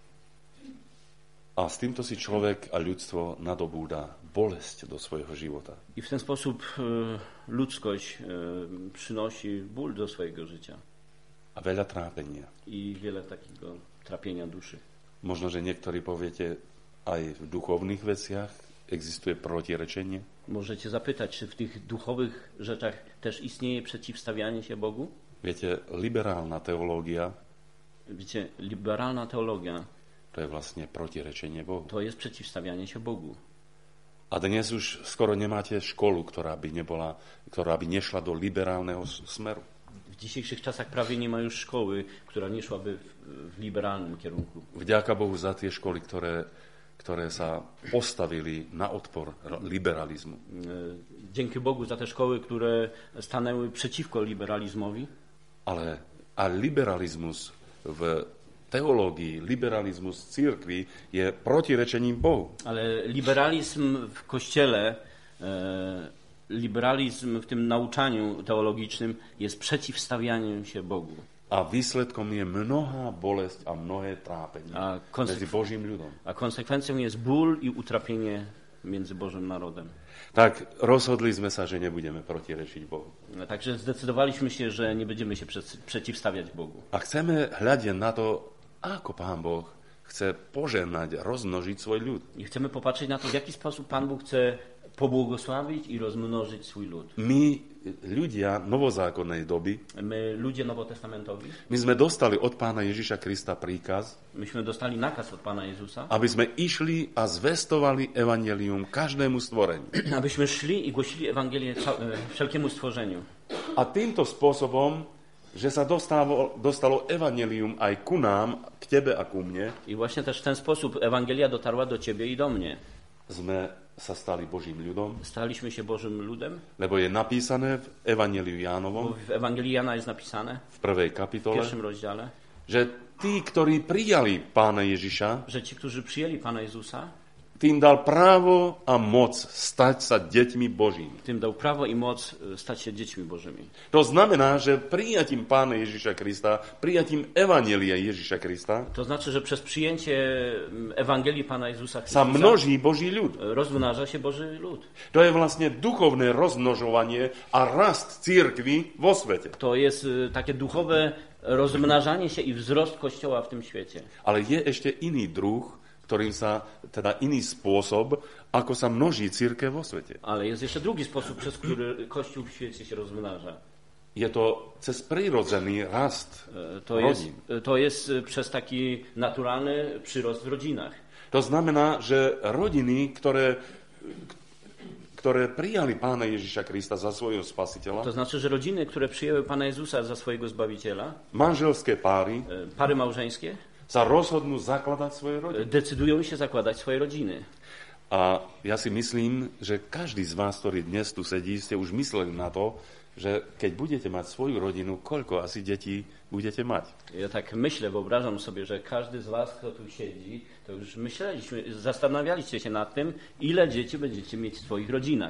A s týmto si človek a ľudstvo nadobúda bolesť do svojho života. I w ten sposób ludzkość przynosi ból do swojego życia. A veľa trápenia. I wiele takiego trapienia duszy. Možno, že niektorí poviete, aj v duchovných veciach existuje protirečenie. Możecie zapytać, czy w tych duchowych rzeczach też istnieje przeciwstawianie się Bogu? Viete, liberálna teológia, Wiecie, liberalna teologia to je vlastne protirečenie Bohu. to jest przeciwstawianie się Bogu. A dnes už skoro nemáte školu, ktorá by nešla do liberálneho smeru. W dzisiejszych czasach prawie nie ma już szkoły, która nie szłaby w liberalnym kierunku. Vďaka Bohu za tie školy, ktoré sa postavili na odpor liberalizmu. Dzięki Bogu za te szkoły, które stanęły przeciwko liberalizmowi. A liberalizmus v teológii, liberalizmus v cirkvi je protirečením Bohu. Ale liberalizm w Kościele, liberalizm w tym nauczaniu teologicznym jest przeciwstawianiem się Bogu. A výsledkom je mnohá bolesť a mnohé trápenie medzi Božím ľudom. A konsekwencją jest ból i utrapienie między Bożym narodem. Tak rozhodli sme sa, že nebudeme protirečiť Bohu. Także zdecydowaliśmy się, że nie będziemy się przeciwstawiać Bogu. A chceme hľadiť na to, ako Pán Boh chce požehnať, rozmnožiť svoj ľud. I chcemy popatrzeć na to, w jaki sposób Pan Bóg chce pobłogosławić i rozmnożyć swój lud. My, ľudia novozákonnej doby, My, ludzie nowotestamentowi, my sme dostali od Pána Ježiša Krista príkaz, myśmy dostali nakaz od Pana Jezusa, aby sme išli a zvestovali evanjelium každému stvoreniu. abyśmy szli i głosili Ewangelię wszelkiemu stworzeniu. A týmto spôsobom, že sa dostalo evanjelium aj ku nám, k tebe a ku mne, I właśnie też w ten sposób Ewangelia dotarła do ciebie i do mnie. sme sa stali Božím ľudom, Staliśmy się Bożym ludem, lebo je napísané v Evanjeliu bo Jánovom w Ewangelii Jana jest napisane v prvej w kapitole, pierwszym rozdziale, že tí, ktorí prijali Pána Ježiša, że ci, którzy przyjęli Pana Jezusa, tým dal právo a moc stať sa deťmi Božími. tym dał prawo i moc stać się dziećmi Bożymi. To znamená, že prijatím Pána Ježiša Krista, prijatím Evanjelia Ježiša Krista To znaczy, że przez przyjęcie Ewangelii Pana Jezusa sa Chrystusa množí Boží ľud. rozmnaża się Boży lud. To je vlastne duchovné rozmnožovanie a rast cirkvi vo svete. To jest takie duchowe rozmnażanie się i wzrost Kościoła w tym świecie. Ale je ešte iný druh, ktorým sa, teda iný spôsob, ako sa množí cirkev vo svete. Ale jest jeszcze drugi sposób, przez który Kościół w świecie się rozmnaża. Je to cez prirodzený rast rodín. To jest przez taki naturalny przyrost w rodzinach. To znamená, že rodiny, ktoré prijali Pána Ježiša Krista za svojho spasiteľa, To znaczy, że rodziny, które przyjęły Pana Jezusa za swojego Zbawiciela, manželské páry, pary małżeńskie, sa rozhodnú zakladať svoje rodiny. decydują się zakładać swoje rodziny. A ja si myslím, že každý z vás, ktorý dnes tu sedí, ste už mysleli na to, že keď budete mať svoju rodinu, koľko asi detí budete mať. Ja tak myślę, wyobrażam sobie, że każdy z was, kto tu siedzi, to już zastanawialiście się nad tym, ile dzieci będziecie mieć w swoich rodzinach.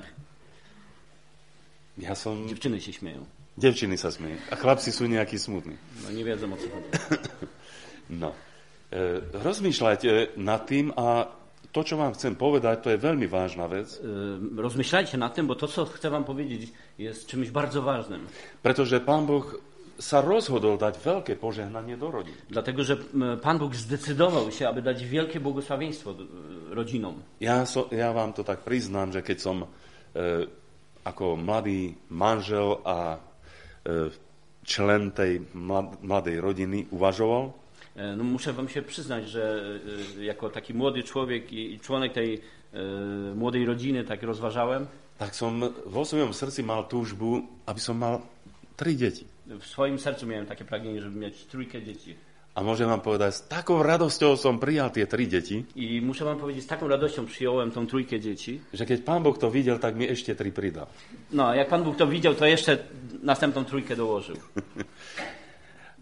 Dziewczyny się śmieją. Devčiny sa smejú. A chlapci sú nejakí smutní. No nie wiedzą, o co chodzi. No. Rozmýšľajte nad tým a to, čo vám chcem povedať, to je veľmi vážna vec. Rozmyślajcie nad tym, bo to, co chcę wam powiedzieć, jest czymś bardzo ważnym. Pretože Pán Boh sa rozhodol dať veľké požehnanie do rodín. Dlatego, że Pan Bóg zdecydował się, aby dać wielkie błogosławieństwo rodzinom. Ja vám to tak priznám, že keď som ako mladý manžel a člen tej mladej rodiny uvažoval, No muszę wam się przyznać, że jako taki młody człowiek i członek tej młodej rodziny tak rozważałem. Tak som vo svojom srdci mal túžbu, aby som mal 3 deti. W swoim sercu miałem takie pragnienie, żeby mieć 3 dzieci. A môžem vám povedať, s takou radosťou som prijal tie 3 deti. I muszę wam powiedzieć, z taką radością przyjąłem tą 3 dzieci. Že keď Pán Boh to videl, tak mi ešte 3 pridal. No, jak Pan Bóg to widział, to jeszcze następną 3 dołożył.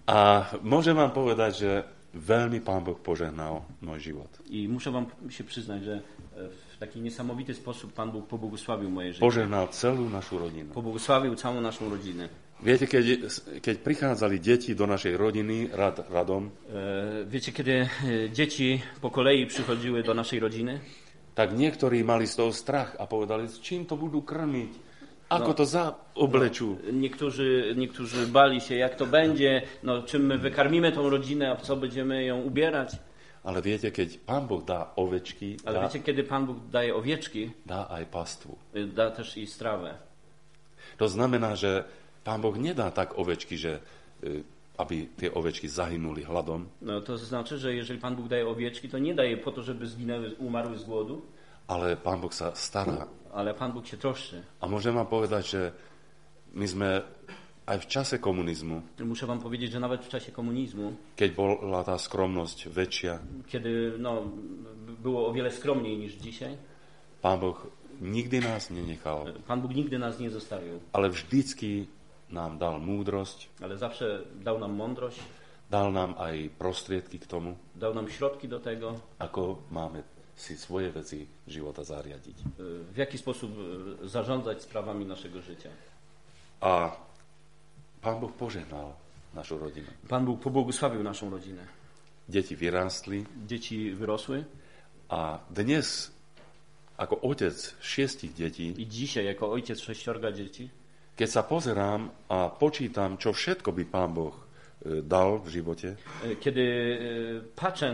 A môžem vám povedať, že veľmi Pán Boh požehnal môj život. I muszę wam się przyznać, że w taki niesamowity sposób Pan Bóg pobłogosławił moje życie. Požehnal celú našu rodinu. Pobłogosławił całą naszą rodzinę. Viete, keď prichádzali deti do našej rodiny radom, Wiecie, kiedy dzieci po kolei przychodziły do naszej rodziny, tak niektorí mali z toho strach a povedali, s čím to budú krmiť, ako to zaoblečú. Niektórzy bali się, jak to będzie, czym my wykarmimy tą rodzinę, a w co będziemy ją ubierać. Ale viete, keď Pán Boh dá ovečky, Ale wiecie, kiedy Pan Bóg daje owieczki, dá aj pastvu. da też i strawę. To znamená, že Pán Boh nedá tak ovečky, že aby tie ovečky zahynuli hladom, No to znaczy, że jeżeli Pan Bóg daje owieczki, to nie daje po to, żeby zginęły, umarły z głodu, ale Pán Boh sa stará. ale Pan Bóg się troszczy. A môžem vám povedať, že my sme aj v čase komunizmu, Muszę wam powiedzieć, że nawet w czasie komunizmu, keď bola tá skromnosť väčšia, kiedy było o wiele skromniej niż dzisiaj, Pán Boh nikdy nás nenechal, Pan Bóg nigdy nas nie zostawił, ale vždycky nám dal múdrosť, ale zawsze dał nam mądrość, dal nám aj prostriedky k tomu, dał nam środki do tego, ako máme si svoje veci života zariadiť. w jaki sposób zarządzać sprawami naszego życia. A Pán Boh požehnal našu rodinu. Pan Bóg pobłogosławił naszą rodzinę. Deti vyrástli Dzieci wyrosły a dnes ako otec 6 detí, i dzisiaj jako ojciec 6 dzieci, keď sa pozerám a počítam, čo všetko by Pán Boh dal v živote, kiedy patrzę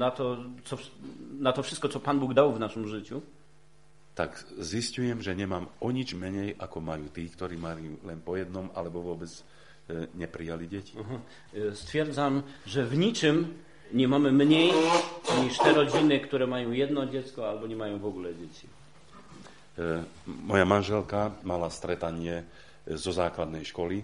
na to wszystko, co Pan Bóg dał w naszym życiu, tak zistujem, že nemám o nič menej, ako majú tí, ktorí majú len po jednom, alebo vôbec neprijali deti. stwierdzam, że w niczym nie mamy mniej niż te rodziny, które mają jedno dziecko albo nie mają w ogóle dzieci. Moja manželka mala stretanie zo základnej školy.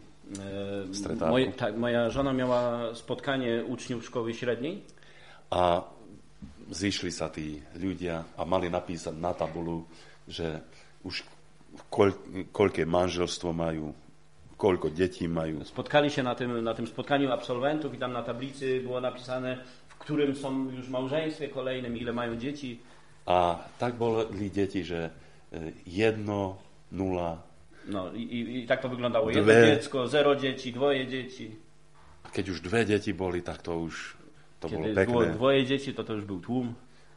Moja żona miała spotkanie uczniów szkoły średniej A zišli sa tí ľudia a mali napísať na tabulu, že už koľké manželstvo majú, koľko detí majú. Spotkali się na tym spotkaniu absolwentów i tam na tablicy było napisane, w którym są już małżeństwie kolejnym, ile mają dzieci. A tak boli deti, že 1, 0. No i tak to wyglądało. Dwie. Jedno dziecko, 0 dzieci, 2 dzieci. A keď už 2 deti boli, tak to už to bolo Kiedy pekné. było 2 dzieci, to już był tłum.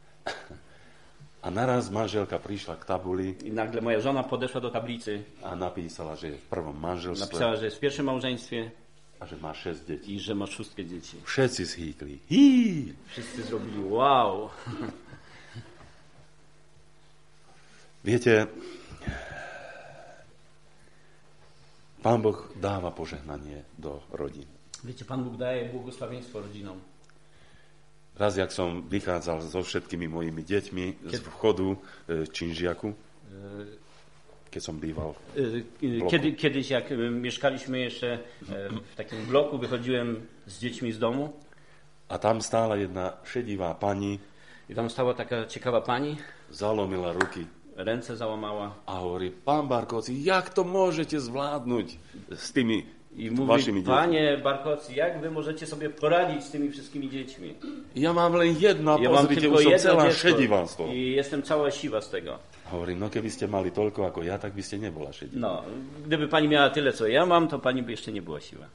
A naraz manželka prišla k tabuli I nagle moja żona podeszła do tablicy, a napísala, že je v prvom manželstve napisała, że jest w pierwszym małżeństwie a že má 6 detí. i że ma 6 dzieci. Všetci zhýkli. Hí! Wszyscy zrobili wow. Viete, Pán Boh dáva požehnanie do rodín. Wiecie, Pan Bóg daje błogosławieństwo rodzinom. Raz, jak som vychádzal so všetkými mojimi deťmi z vchodu Činžiaku, keď som býval w bloku. Kiedyś jak mieszkaliśmy jeszcze w takim bloku, wychodziłem z dziećmi z domu A tam stála jedna šedivá pani, i tam stała taka ciekawa pani, zalomila ruky ręce załamała a hovorí, pán Barkovci, jak to môžete zvládnuť s tými i mówi, vašimi deťmi? panie Barkowski, jak wy możecie sobie poradzić z tymi wszystkimi dziećmi? Ja mám len jedno a Ja mam pozrite, tylko už som jedno celá dziecko šedivá z toho. i jestem cała siwa z tego. Hovorím, no keby ste mali toľko ako ja, tak by ste nebola šedivá. No, gdyby pani miała tyle, co ja mam, to pani by jeszcze nie była siła.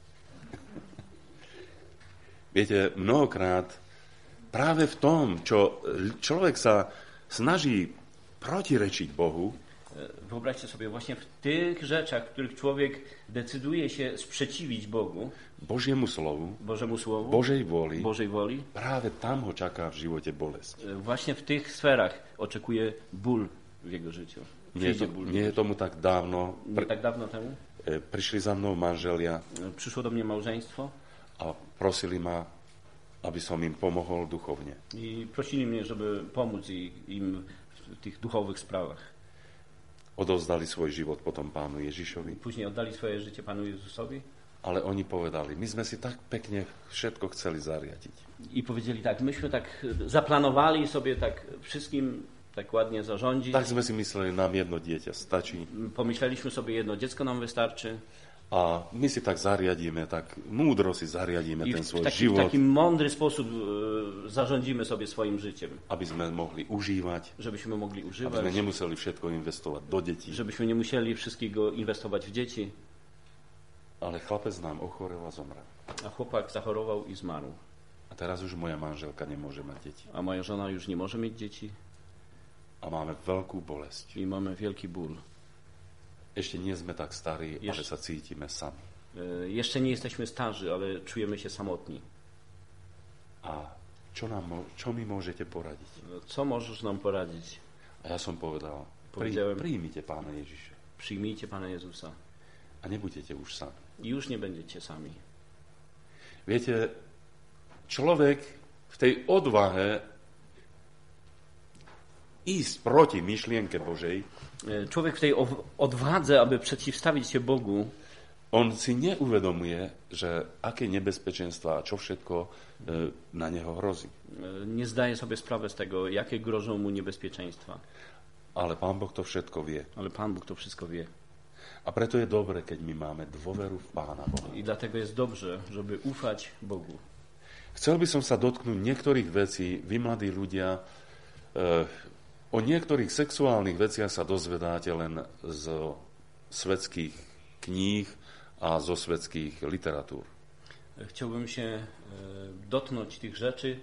Viete, mnohokrát práve v tom, čo človek sa snaží protirečiť Bohu, Wyobraźcie sobie, właśnie w tych rzeczach, w których człowiek decyduje się sprzeciwić Bogu, Božiemu slovu, Bożemu Słowu, Božej woli, práve tam ho čaká v živote bolesť. właśnie w tych sferach oczekuje ból w jego życiu. Nie je tomu tak dávno. Nie tak dawno temu Prišli za mnou manželia przyszło do mnie małżeństwo a prosili ma, aby som im pomohol duchovne. i prosili mnie, żeby pomóc im w tych duchowych sprawach. Odovzdali svoj život potom Pánu Ježišovi, Później oddali swoje życie Panu Jezusowi ale oni povedali, my sme si tak pekne všetko chceli zariadiť. i powiedzieli tak, myśmy tak zaplanowali sobie tak wszystkim tak ładnie zarządzić. Tak sme si mysleli, nám jedno dieťa stačí. Pomyśleliśmy sobie, jedno dziecko nam wystarczy. A my si tak zariadíme, tak múdro si zariadíme ten svoj život. W taki mądry sposób zarządzimy sobie swoim życiem. Aby sme mohli užívať. Żebyśmy mogli Aby używać. sme nemuseli všetko investovať do detí. Żebyśmy nie musieli wszystkiego inwestować w dzieci. Ale chlapec nám ochorel a zomrel. A chłopak zachorował i zmarł. A teraz už moja manželka nemôže mať deti. A moja żona już nie może mieć dzieci. A máme veľkú bolesť. I mamy wielki ból. Ešte nie sme tak starí, ale sa cítime sami. Jeszcze nie jesteśmy starzy, ale czujemy się samotni. A čo mi môžete poradiť? Co możesz nam poradzić? A ja som povedal, príjmite Pána Ježiša. Przyjmijcie Pana Jezusa. A nebudete už sami. I już nie będziecie sami. Viete, človek v tej odvahe ísť proti myšlienke Božej, człowiek w tej odwadze, aby przeciwstawić się Bogu, on si neuvedomuje, že aké nebezpečenstva a čo všetko na neho hrozí. Nie zdaje sobie sprawy z tego, jakie grożą mu niebezpieczeństwa. Ale Pán Boh to všetko vie. Ale Pan Bóg to wszystko wie. A preto je dobre, keď my máme dôveru v Pána Boha. I dlatego jest dobrze, żeby ufać Bogu. Chcel by som sa dotknúť niektorých vecí, vy mladí ľudia, o niektorých sexuálnych veciach sa dozvedáte len z svetských kníh a zo svetských literatúr. Chciałbym się dotknąć tych rzeczy,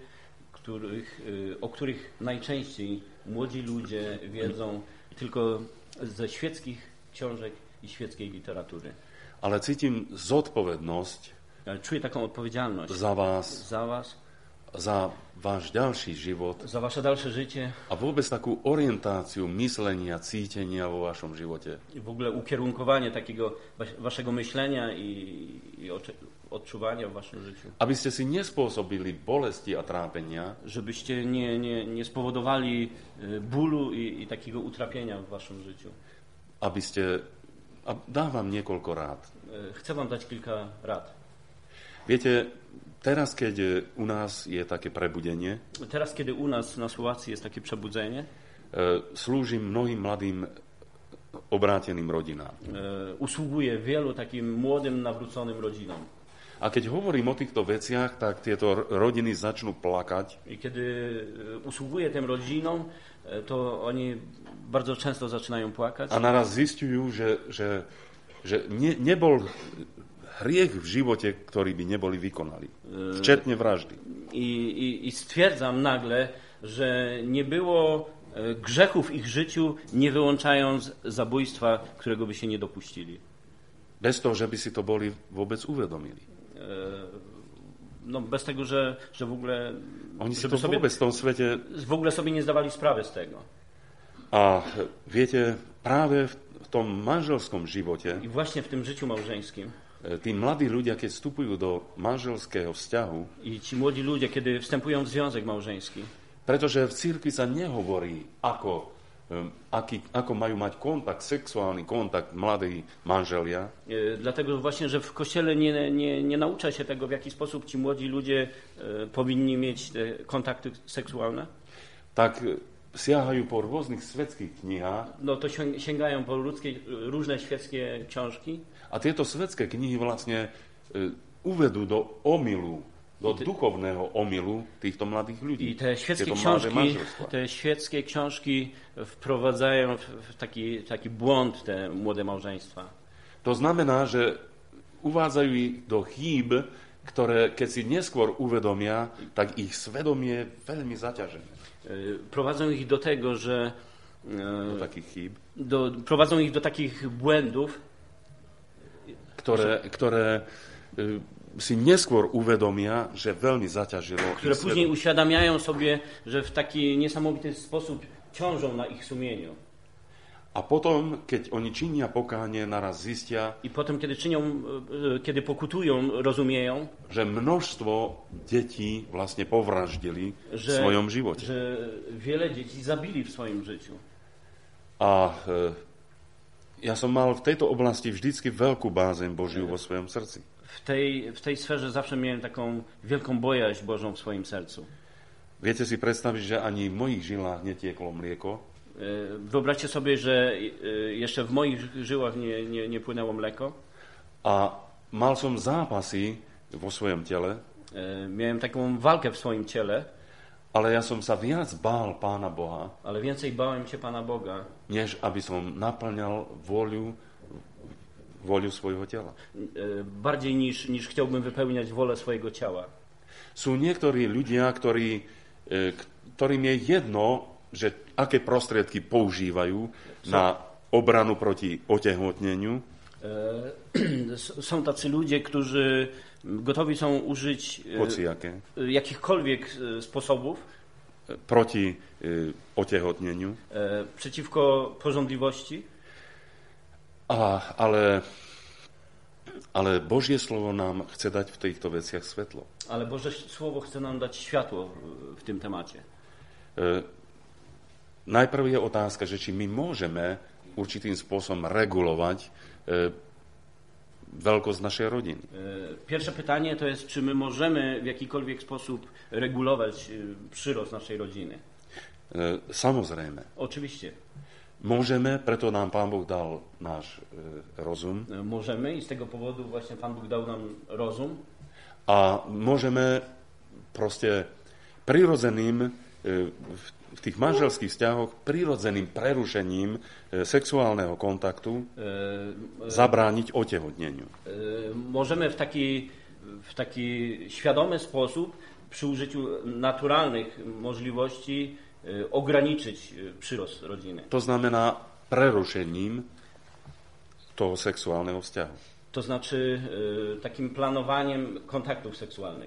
o których najczęściej młodzi ludzie wiedzą tylko ze świeckich książek i świeckiej literatury. Ale cítim zodpovednosť Czuję taką odpowiedzialność za vás, za váš ďalší život za wasze dalsze życie a vôbec takú orientáciu myslenia, cítenia vo vašom živote. i w ogóle ukierunkowanie takiego waszego myślenia i odczuwania w waszym życiu. Aby ste si nespôsobili bolesti a trápenia, Żebyście nie spowodowali bólu i takiego utrapienia w waszym życiu. aby ste... A dávam niekoľko rád. Chcę wam dać kilka rad. Viete, teraz, keď u nás je také prebudenie, Teraz, kiedy u nas na Słowacji jest takie przebudzenie, slúžim mnohým mladým obráteným rodinám. usługuje wielu takim młodym, nawróconym rodzinom. A keď hovorím o týchto veciach, tak tieto rodiny začnú plakať. I kiedy usługuję tym rodzinom, to oni bardzo często zaczynają płakać. A naraz zistujú, že nebol hriech v živote, ktorý by neboli vykonali. Včetne vraždy. I stwierdzam nagle, że nie było grzechów w ich życiu, nie wyłączając zabójstwa, którego by się nie dopuścili. Bez toho, že by si to boli vôbec uvedomili. No bez tego, że w ogóle Oni si to vôbec v tom svete... w ogóle sobie nie zdawali sprawy z tego. A viete, práve v tom manželskom živote I właśnie w tym życiu małżeńskim tí mladí ľudia, keď vstupujú do manželského vzťahu, i ci młodzi ludzie, kiedy wstępują w związek małżeński, pretože v cirkvi sa nehovorí, ako majú mať kontakt, sexuálny kontakt mladí manželia, dlatego właśnie, że w Kościele nie naucza się tego, w jaki sposób ci młodzi ludzie powinni mieć te kontakty seksualne, tak siahajú po rôznych svetských knihách. no to sięgają po różne świeckie książki. A tieto svetské knihy vlastne uvedú do omylu, do duchovného omylu týchto mladých ľudí. I te świeckie książki wprowadzają w taki błąd te młode małżeństwa. To znamená, že uvádzajú ich do chýb, ktoré, keď si neskôr uvedomia, tak ich svedomie je veľmi zaťažené. Prowadzą ich do tego, że Do takých chýb. Prowadzą ich do takich błędów, ktoré si neskôr uvedomia, że veľmi zaťažilo które ich później svedomie. uświadamiają sobie, że w taki niesamowity sposób ciążą na ich sumieniu. A potom, keď oni činia pokánie, naraz zistia, I potem, kiedy pokutują, rozumieją, že množstvo detí vlastne povraždili v że, svojom živote. że wiele dzieci zabili w swoim życiu. A ja som mal v tejto oblasti vždycky veľkú bázeň Božiu vo svojom srdci. W tej sferze zawsze miałem taką wielką bojaźń Bożą w swoim sercu. Viete si predstaviť, že ani v mojich žilách netieklo mlieko, Wyobraźcie sobie, że jeszcze w moich żyłach nie płynęło mleko. A mal som zápasy vo svojom tele, Miałem taką walkę w swoim ciele, ale ja som sa viac bál Pána Boha, ale więcej bałem się Pana Boga, než aby som naplňal voľu svojho tela. bardziej niż chciałbym wypełniać wolę swojego ciała. Sú niektorí ľudia, ktorým je jedno, že aké prostriedky používajú na obranu proti otehotneniu. Są tacy ludzie, którzy gotowi są użyć jakichkolwiek sposobów proti otehotneniu. Przeciwko pożądliwości. Ale Božie slovo nám chce dať v týchto veciach svetlo. Ale Boże Słowo chce nam dać światło w tym temacie. Najprv je otázka, že či my môžeme určitým spôsobom regulovať veľkosť naszej rodziny. Pierwsze pytanie to jest, czy my możemy w jakikolwiek sposób regulować przyrost naszej rodziny. Samozrejme. Oczywiście. Môžeme, preto nám Pán Boh dal náš rozum. Możemy i z tego powodu właśnie Pan Bóg dał nam rozum. A môžeme proste prirodzeným v tých manželských vzťahoch prirodzeným prerušením sexuálneho kontaktu zabránić otehotnieniu. Możemy w taki świadomy sposób przy użyciu naturalnych możliwości ograniczyć przyrost rodziny. To znamená prerušením toho sexuálneho vzťahu. To znaczy takim planowaniem kontaktów seksualnych.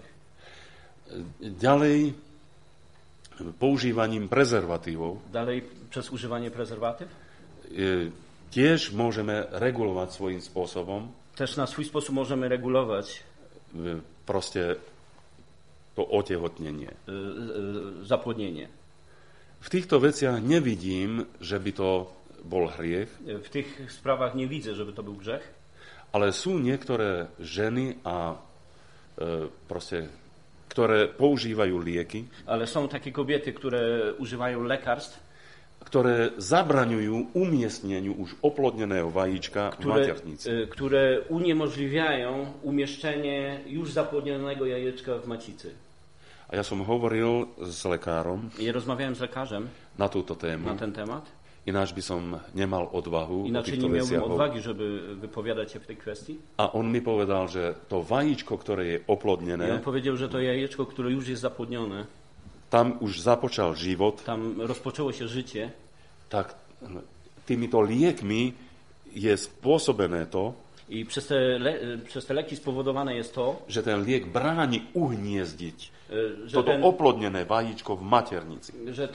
Ďalej používaním prezervatívov. Dalej przez używanie prezerwatyw. Tiež môžeme regulovať svojím spôsobom. Też na swój sposób możemy regulować proste to otehotnenie. Zapłodnienie. V týchto veciach nevidím, že by to bol hriech. W tych sprawach nie widzę, żeby to był grzech. Ale sú niektoré ženy a proste ktoré používajú lieky, ale są takie kobiety, które używają lekarstw, ktoré zabraňujú umiestneniu už oplodneného vajíčka v maternici. Które uniemożliwiają umieszczenie już zapłodnionego jajeczka w macicy. A ja som hovoril s lekárom. Ja rozmawiałem z lekarzem na túto tému. Na ten temat. Ináč by som nemal odvahu Inaczej o týchto nie veciach. miałbym odwagi, żeby wypowiadać się w tej kwestii. A on mi povedal, že to vajíčko, ktoré je oplodnené, I on powiedział, że to jajeczko, które już jest zapłodnione, tam už započal život, tam rozpoczęło się życie, tak týmito liekmi je spôsobené to, i przez te leki spowodowane jest to, že ten liek bráni uhniezdiť toto oplodnené vajíčko v maternici. Że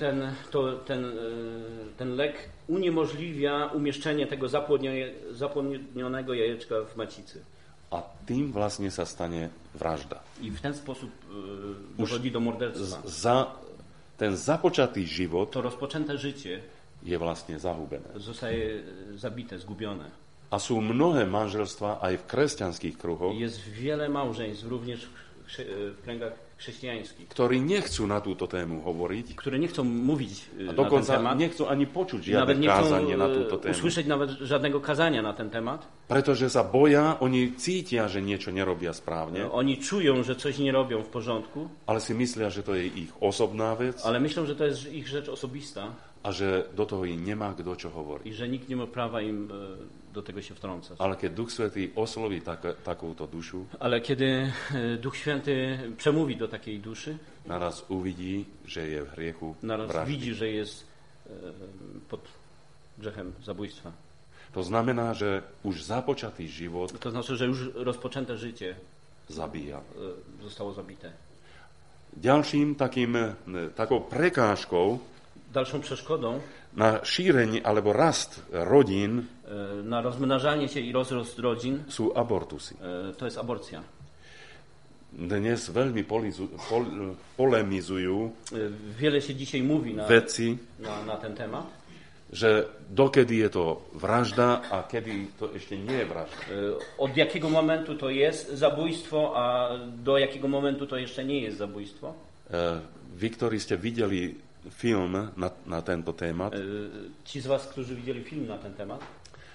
ten lek uniemożliwia umieszczenie tego zapłodnionego jajeczka w macicy. A tým vlastne sa stane vražda. I w ten sposób dochodzi do morderstwa. Ten započatý život, to rozpoczęte życie, je vlastne zahubené. Zostaje zabite, zgubione. A sú mnohé manželstvá aj v kresťanských kruhoch. Jest wiele małżeństw również w kręgach chrześcijańskich, ktorí nechcú na túto tému hovoriť, które nie chcą mówić a dokonca na ten temat, nechcú ani počuť žiadne kázanie na túto tému. Usłyszeć nawet żadnego kazania na ten temat, pretože sa boja, oni cítia, že niečo nerobia správne. Oni czują, że coś nie robią w porządku, ale si myslia, že to je ich osobná vec. Ale myślą, że to jest ich rzecz osobista. A že do toho im nemá kto čo hovoriť. I że nikt nie ma prawa im do tego się wtrącać. Ale keď Duch Svätý osloví takúto dušu, ale kiedy Duch Święty przemówi do takiej duszy, naraz uvidí, že je v hriechu vraždy. Widzi, że jest pod grzechem zabójstwa. To znamená, že už započatý život, to znaczy, że już rozpoczęte życie zabíja. Zostało zabite. Ďalším takou prekážkou, dalszą przeszkodą na šírenie alebo rast rodín, na rozmnażanie się i rozrost rodzin, sú abortusy. To jest aborcja. Dnes veľmi polemizujú wiele się dzisiaj mówi na ten temat, że dokedy je to vražda a kedy to ešte nie je vražda. Od jakiego momentu to jest zabójstwo, a do jakiego momentu to jeszcze nie jest zabójstwo. Vy, ktorí ste videli film na tento témat, ci z was, którzy widzieli film na ten temat,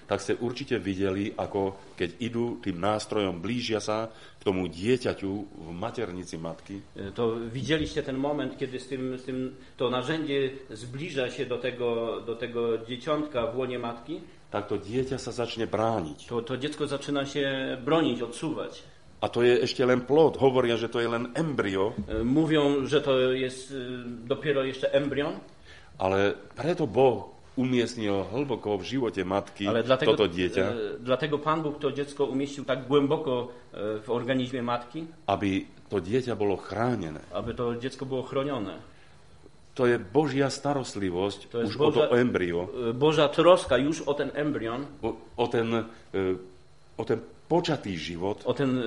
tak ste určite videli, ako keď idú tým nástrojom, blížia sa k tomu dieťaťu v maternici matky. To widzieliście ten moment, kiedy to narzędzie zbliża się do tego dzieciątka w łonie matki. Tak to dieťa sa začne brániť. To dziecko zaczyna się bronić, odsuwać. A to je ešte len plod. Hovoria, że to je len embryo. Mówią, że to jest dopiero jeszcze embrion. Ale preto Boh umiestnil hlboko w živote matky toto dieťa. Dlatego Pan Bóg to dziecko umieścił tak głęboko w organizmie matki, aby to dieťa bolo chránené. aby to dziecko było chronione. To je Božia starostlivosť už o to embryo. Boža troska już o ten embrion. O ten počatý život. O ten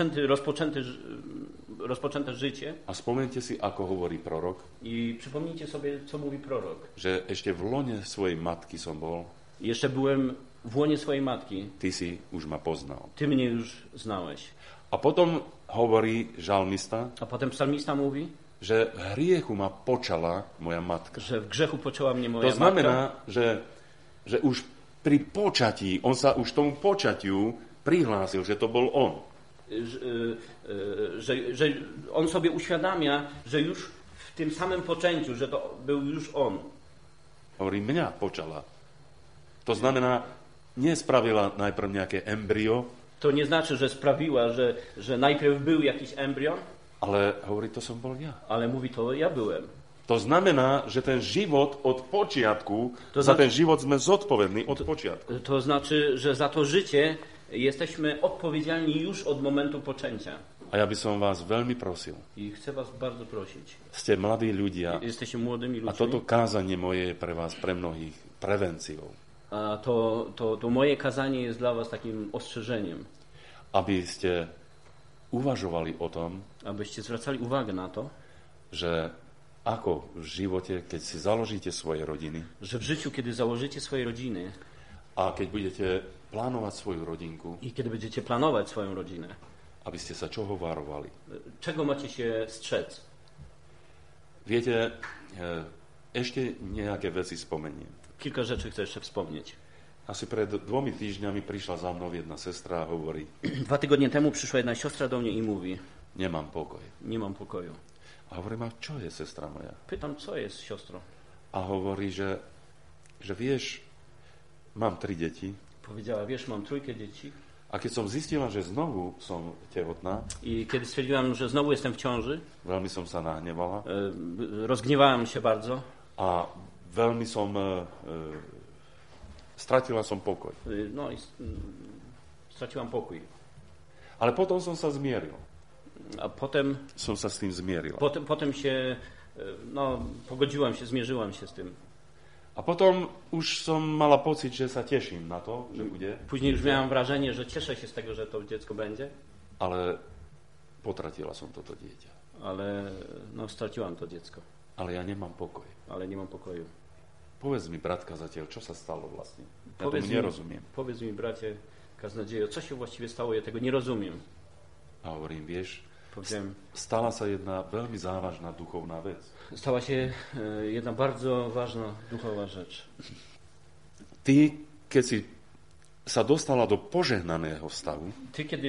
rozpoczęte życie. A spomeňte si, ako hovorí prorok. I przypomnijcie sobie, co mówi prorok. Že ešte v lone svojej matky som bol. Jeszcze byłem w łonie swojej matki. Ty si už ma poznal. Ty mnie już znałeś. A potom hovorí žalmista. A potem psalmista mówi, že v hriechu ma počala moja matka. Že v grzechu počala mne moja matka. To znamená, že už pri počatí, on sa už tomu počatiu prihlásil, že to bol on. Że on sobie uświadamia, że już w tym samym poczęciu, że to był już on. Hovorí, mňa počala. To znamená, nespravila najprv nejaké embryo. To nie znaczy, że sprawiła, że najpierw był jakiś embrion. Ale hovorí, to som bol ja. Ale mówi, to ja byłem. To znamená, že ten život od počiatku, za ten život sme zodpovední od počiatku. To znaczy, że za to życie jesteśmy odpowiedzialni już od momentu poczęcia. A ja by som vás veľmi prosil. I chcę was bardzo prosić. Ste mladí ľudia. Jesteście młodymi ludźmi. A toto kázanie moje je pre vás, pre mnohých, prevenciou. A to moje kazanie jest dla was takim ostrzeżeniem. Aby ste uvažovali o tom, abyście zwracali uwagę na to, że ako w živote, keď si založíte svoje rodiny, że w życiu, kiedy założycie swoje rodziny, a keď budete plánovať svoju rodinku, i kiedy będziecie planować swoją rodzinę, abyste sa čoho varovali. Czego macie się strzec? Viete, ešte nejaké veci spomeniem. Kilka rzeczy chcę jeszcze wspomnieć. Asi pred 2 týždňami prišla za mnou jedna sestra a hovorí. 2 tygodnie temu przyszła jedna siostra do mnie i mówi. Nemám pokoj. Nie mam pokoju. A hovorím, a čo je, sestra moja? Pytam, co jest, siostro? A hovorí, že vieš, mám 3 deti. Powiedziała, wiesz, mam 3 dzieci. A keď som zistila, že znovu som tehotná. I kiedy stwierdziłam, że znowu jestem w ciąży. Veľmi som sa nahnevala. Rozgniewałam się bardzo. A veľmi som stratila som pokoj. No i straciłam pokój. Ale potom som sa zmieril. A potem som sa s tým zmieril. Potem się, pogodziłam się, zmierzyłam się z tym. A potom už som mala pocit, že sa teším na to, že bude. Później już miałam wrażenie, że cieszę się z tego, że to dziecko będzie. Ale potratila som toto dieťa. Ale straciłam to dziecko. Ale ja nemám pokoj. Ale nie mam pokoju. Povedz mi, bratka, zatiaľ, čo sa stalo vlastne? Ja tomu nerozumiem. Powiedz mi, bracie Kaznodziejo, co się właściwie stało? Ja tego nie rozumiem. A hovorím, vieš, Powiedziałem, stala sa jedna veľmi závažná duchovná vec. Stała się jedna bardzo ważna duchowa rzecz. Ty, keď si sa dostala do požehnaného stavu, ty, kiedy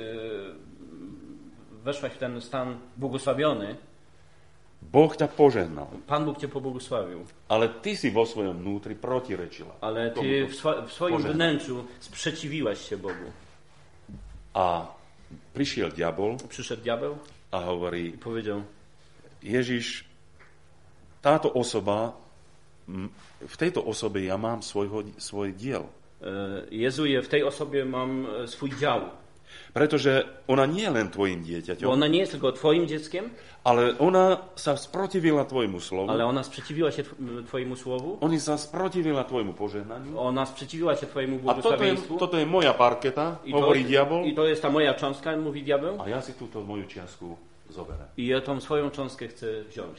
weszłaś w ten stan błogosławiony, Boh ťa požehnal. Pan Bóg cię pobłogosławił. Ale ty si vo svojom vnútri protirečila. Ale ty w swoim wnętrzu sprzeciwiłaś się Bogu. A przyszedł diabeł a hovorí, i powiedział, Ježiš, táto osoba, v tejto osobe ja mám svoj diel. Jezuje, w tej osobie mam swój dział. Pretože ona nie je len tvojim dieťaťom. Bo ona nie jest tylko twoim dzieckiem. Ale ona sa sprotivila tvojmu slovu. Ale ona sprzeciwiła się twojemu słowu. Oni sa sprotivila tvojmu požehnaniu. Ona sprzeciwiła się twojemu błogosławieństwu. A toto je moja parketa, hovorí diabol. I to jest ta moja cząstka, mówi diabeł. A ja si túto moju čiastku zoberiem. I ja tą swoją cząstkę chcę wziąć.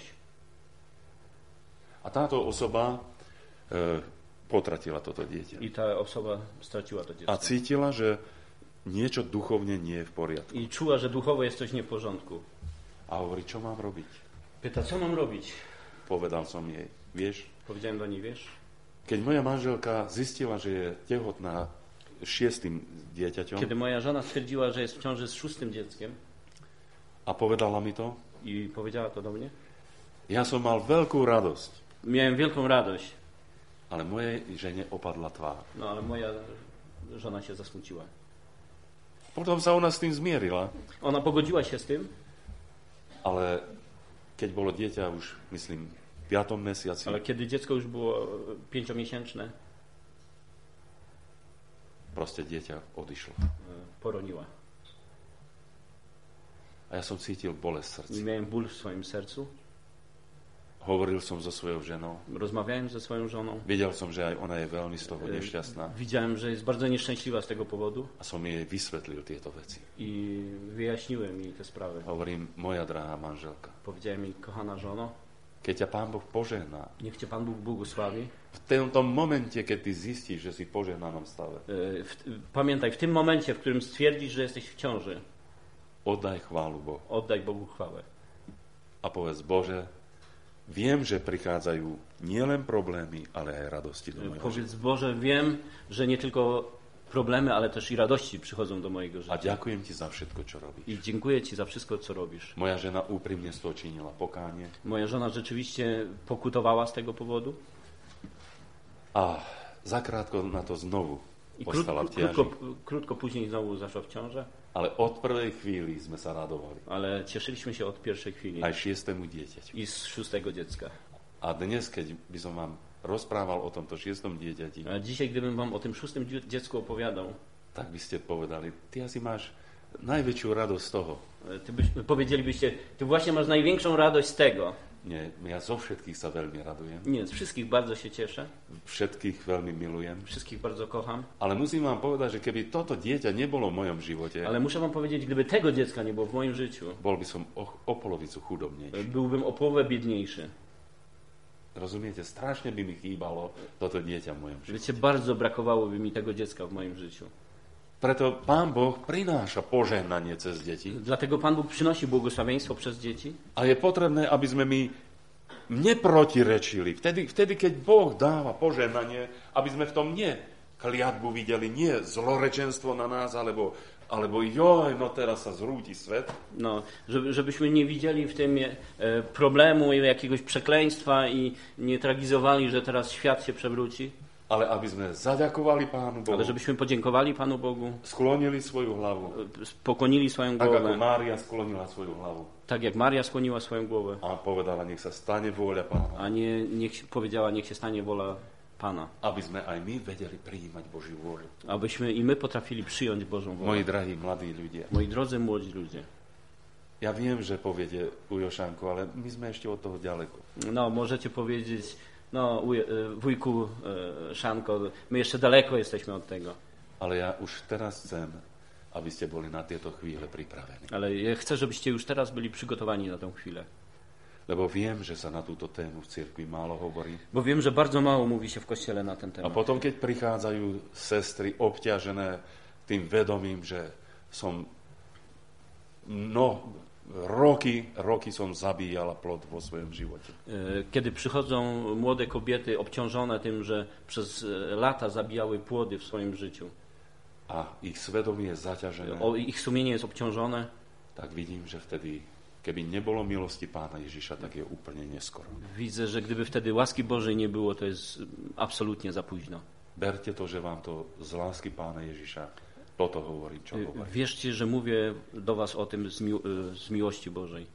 A táto osoba potratila toto dieťa. I ta osoba straciła to dziecko. A cítila, že niečo duchovne nie je v poriadku. I czuła, że duchowo jest coś nie w porządku. A hovorí, čo mám robiť? Pyta, co mam robić? Povedal som jej, vieš? Powiedziałem do niej, wiesz? Keď moja manželka zistila, že je tehotná 6. dieťaťom Kiedy moja żona stwierdziła, że jest w ciąży z 6. dzieckiem a povedala mi to, i powiedziała to do mnie, ja som mal veľkú radosť, miałem wielką radość. ale mojej žene opadla tvár. No ale moja żona się zasmuciła. Potom sa ona s tým zmierila, Ona pogodziła się z tym, ale keď bolo dieťa už, myslím, v 5. mesiaci, ale kiedy dziecko już było 5-miesięczne, proste dieťa odišlo. poroniła. A ja som cítil bolesť v I srdci. miałem ból w swoim sercu. Hovoril som so svojou ženou. Rozmawiałem ze swoją żoną. Videl som, že aj ona je veľmi z toho nešťastná. Widziałem, że jest bardzo nieszczęśliwa z tego powodu A som jej vysvetlil tieto veci. i wyjaśniłem jej te sprawy. Hovorím, moja drahá manželka, Powiedziałem jej, kochana żono, keď ťa Pán Boh požehná, niech Cię Pan Bóg błogosławi. v tomto momente, keď ty zistíš, že si v požehnanom stave, Pamiętaj, w tym momencie, w którym stwierdzisz, że jesteś w ciąży, oddaj chválu Bohu. oddaj Bogu chwałę. A povedz, Bože, viem, že prichádzajú nielen problémy, ale aj radosti do mojho života. Powiedz, Boże, wiem, że nie tylko problemy, ale też i radości przychodzą do mojego A życia. ďakujem ti za všetko, čo robíš. I dziękuję Ci za wszystko, co robisz. Moja žena úprimne z toho činila pokánie Moja żona rzeczywiście pokutowała z tego powodu a zakrátko na to znovu i ostala v ťaži. krótko później znowu zaszła w ciążę, Ale od prvej chvíli sme sa radovali. ale cieszyliśmy się od pierwszej chwili Aj 6. dieťaťu. i z 6. dziecka. A dnes, keď by som vám rozprával o tomto 6. dieťati, A dzisiaj, gdybym Wam o tym 6. dziecku opowiadał, tak by ste povedali, ty asi máš najväčšiu radosť z toho. powiedzielibyście, Ty właśnie masz największą radość z tego. Nie, ja zo všetkých sa veľmi radujem. Nie, z wszystkich bardzo się cieszę, Všetkých veľmi milujem. wszystkich bardzo kocham, Ale musím vám povedať, že keby toto dieťa nebolo v mojom živote, ale muszę Wam powiedzieć, gdyby tego dziecka nie było w moim życiu, bol by som o polovicu chudobnejší. byłbym o połowę biedniejszy. Rozumiete? Strašne by mi chýbalo toto dieťa v mojom živote. Wiecie, bardzo brakowałoby mi tego dziecka w moim życiu. Preto Pán Boh prináša požehnanie cez deti. Dlatego Pan Bóg przynosi błogosławieństwo przez dzieci. A je potrebné, aby sme my neprotirečili. Vtedy, keď Boh dáva požehnanie, aby sme v tom nie kliatbu videli, nie zlorečenstvo na nás, alebo joj, no teraz sa zrúti svet. No, żebyśmy nie widzieli w tym problemu i jakiegoś przekleństwa i nie tragizowali, że teraz świat się przewróci, Ale aby sme zaďakovali Pánu Bohu, ale żebyśmy podziękowali Panu Bogu, sklonili svoju hlavu, poklonili swoją tak ako głowę, Mária sklonila svoju hlavu tak jak Maria skłoniła swoją głowę, a povedala, nech sa stane vôľa Pána. a nie powiedziała, niech się stanie wola Pana, Aby sme aj my vedeli prijímať Božiu vôľu. abyśmy i my potrafili przyjąć Bożą wolę. Moji drahí mladí ľudia, Moi drodzy młodzi ludzie, ja viem, že poviete Ujošanko, ale my sme ešte od toho ďaleko. no możecie powiedzieć, no wujku Szanko, my jeszcze daleko jesteśmy od tego, Ale ja už teraz chcem, aby ste boli na tieto chvíle pripravení. ale ja chcę, żebyście już teraz byli przygotowani na tę chwilę. Lebo viem, že sa na túto tému v cirkvi málo hovorí. Bo wiem, że bardzo mało mówi się w Kościele na ten A temat. potom, keď prichádzajú sestry obťažené tým vedomím, že som roky som zabíjala plod vo svojom živote. Kiedy przychodzą młode kobiety obciążone tym, że przez lata zabijały płody w swoim życiu, A ich svedomie je zaťažené, ich sumienie jest obciążone, tak vidím, že vtedy, keby nebolo milosti Pána Ježiša, tak je úplne neskoro. widzę, że gdyby wtedy łaski Bożej nie było, to jest absolutnie za późno. Berte to, že vám to z lásky Pána Ježiša toto hovorím, čo hovorím. Wierzcie, że mówię do was o tym z miłości Bożej.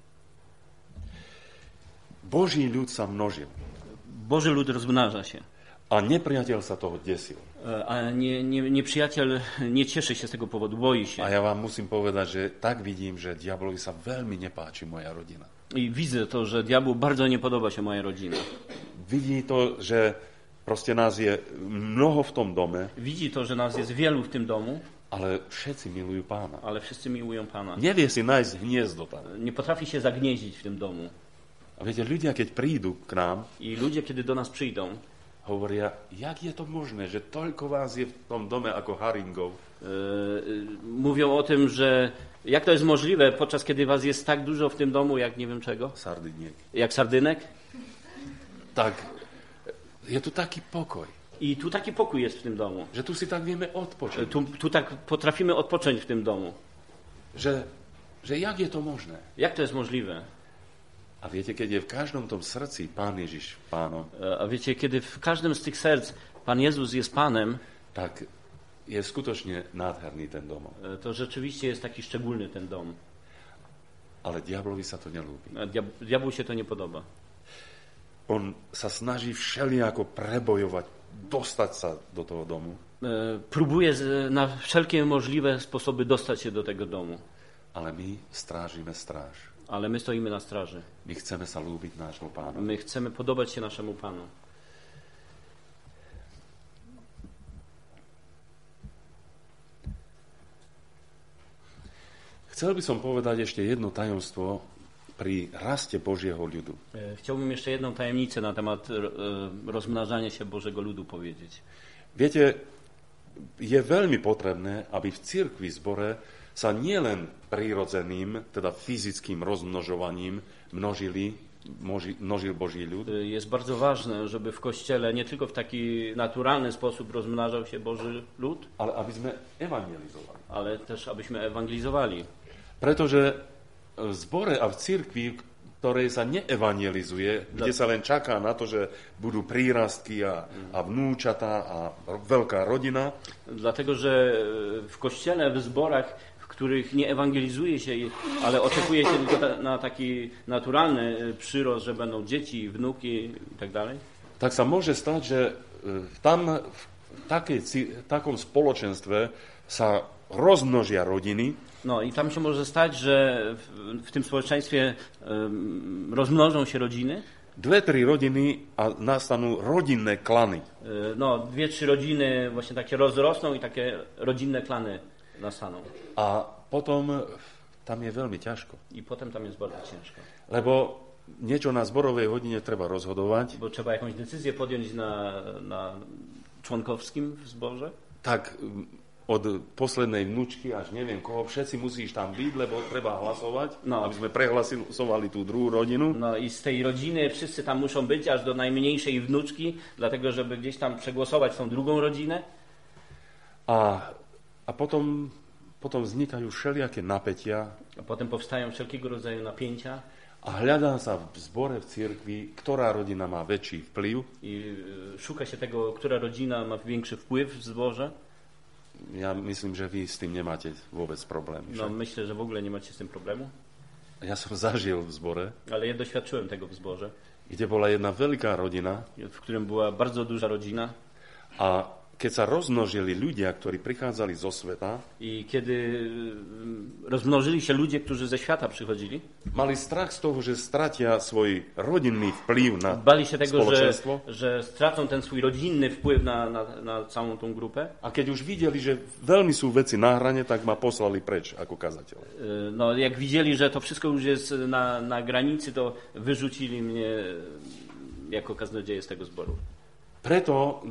Boží ľud sa množil Boży lud rozmnaża się, a nepriateľ sa toho desil. a nieprzyjaciel nie cieszy się z tego powodu, boi się. A ja vám musím povedať, že tak vidím, že diablovi sa veľmi nepáči moja rodina. I widzę to, że diabłu bardzo nie podoba się moja rodzina. Vidí to, že proste nás je mnoho v tom dome, Widzi to, że nas jest wielu w tym domu, ale všetci milujú Pána. ale wszyscy miłują Pana. Nevie si nájsť hniezdo tam. Nie potrafi się zagnieździć w tym domu. A viete, ľudia, keď prídu k nám, I ludzie, kiedy do nas przyjdą, hovoria, jak je to možné, že toľko vás je v tom dome ako haringov. mówią o tym, że jak to jest możliwe, podczas kiedy was jest tak dużo w tym domu, jak nie wiem czego, Sardiniek. jak sardynek, Tak je tu taký pokoj. I tu taki pokój jest w tym domu. Že tu si tak vieme odpočiť. Tu tak potrafimy odpocząć w tym domu. Že jak je to možné? Jak to jest możliwe? A viete, keď je v každom tom srdci Pán Ježiš Pánom, A wiecie, kiedy w każdym z tych serc Pan Jezus jest Panem, tak je skutočne nádherný ten dom. to rzeczywiście jest taki szczególny ten dom. Ale diablovi sa to nelúbi. A diabłu się to nie podoba. On sa snaží všelijako prebojovať, dostať sa do toho domu. Próbuje na wszelkie możliwe sposoby dostać się do tego domu. Ale my strážime stráž. Ale my stoimy na straży. My chceme sa ľúbiť nášmu Pánu. My chcemy podobać się naszemu Panu. Chcel by som povedať ešte jedno tajomstvo pri raste Božieho ľudu. Chciałbym jeszcze jedną tajemnicę na temat rozmnażania się Bożego ludu powiedzieć. Viete, je veľmi potrebné, aby v cirkvi zbore sa nielen prírodzeným, teda fyzickým rozmnožovaním množil Boží ľud, Jest bardzo ważne, żeby w Kościele nie tylko w taki naturalny sposób rozmnażał się Boży lud, ale aby sme evangelizovali. ale też abyśmy ewangelizowali. Pretože v zbore a v cirkvi, ktorej sa neevangelizuje, kde sa len čaká na to, že budú prírastky a vnúčatá a veľká rodina, Dlatego, że w Kościele, w zborach, w których nie ewangelizuje się, ale oczekuje się tylko na taki naturalny przyrost, że będą dzieci, wnuki i tak dalej, tak sa môže stať, že tam v takom spoločenstve sa rozmnožia rodiny. No i tam się może stać, że w tym społeczeństwie rozmnożą się rodziny. 2-3 rodiny a nastanú rodinné klany. No, 2-3 rodziny właśnie takie rozrosną i takie rodzinne klany nastaną. A potom tam je veľmi ťažko. I potem tam jest bardzo ciężko. Lebo niečo na zborovej hodine treba rozhodovať. Bo trzeba jakąś decyzję podjąć na członkowskim w zborze. Tak od poslednej vnúčky až neviem koho, všetci musíš tam byť, lebo treba hlasovať, No. aby sme prehlasovali tú druhú rodinu. No i z tej rodziny wszyscy tam muszą być, aż do najmniejszej wnuczki, dlatego żeby gdzieś tam przegłosować tą drugą rodzinę. A potom vznikajú všelijaké napätia A potem powstają wszelkiego rodzaju napięcia a hľadá sa v zbore, v cirkvi, ktorá rodina má väčší vplyv. i szuka się tego, która rodzina ma większy wpływ w zborze. Ja myslím, že vy s tým nemáte vôbec problém. No myślę, że w ogóle nie macie z tym problemu. Ja som zažil v zbore, Ale ja doświadczyłem tego w zborze, kde bola jedna veľká rodina w którym była bardzo duża rodzina a keď sa rozmnožili ľudia, ktorí prichádzali zo sveta, i kiedy rozmnożyli się ludzie, którzy ze świata przychodzili, mali strach z toho, že stratia svoj rodinný vplyv na bali się tego, spoločenstvo. że stracą ten swój rodzinny wpływ na całą tą grupę. A keď už videli, že veľmi sú veci na hrane, tak ma poslali preč ako kazateľ. No, jak widzieli, że to wszystko już jest na granicy, to wyrzucili mnie jako kaznodzieję z tego zboru. Preto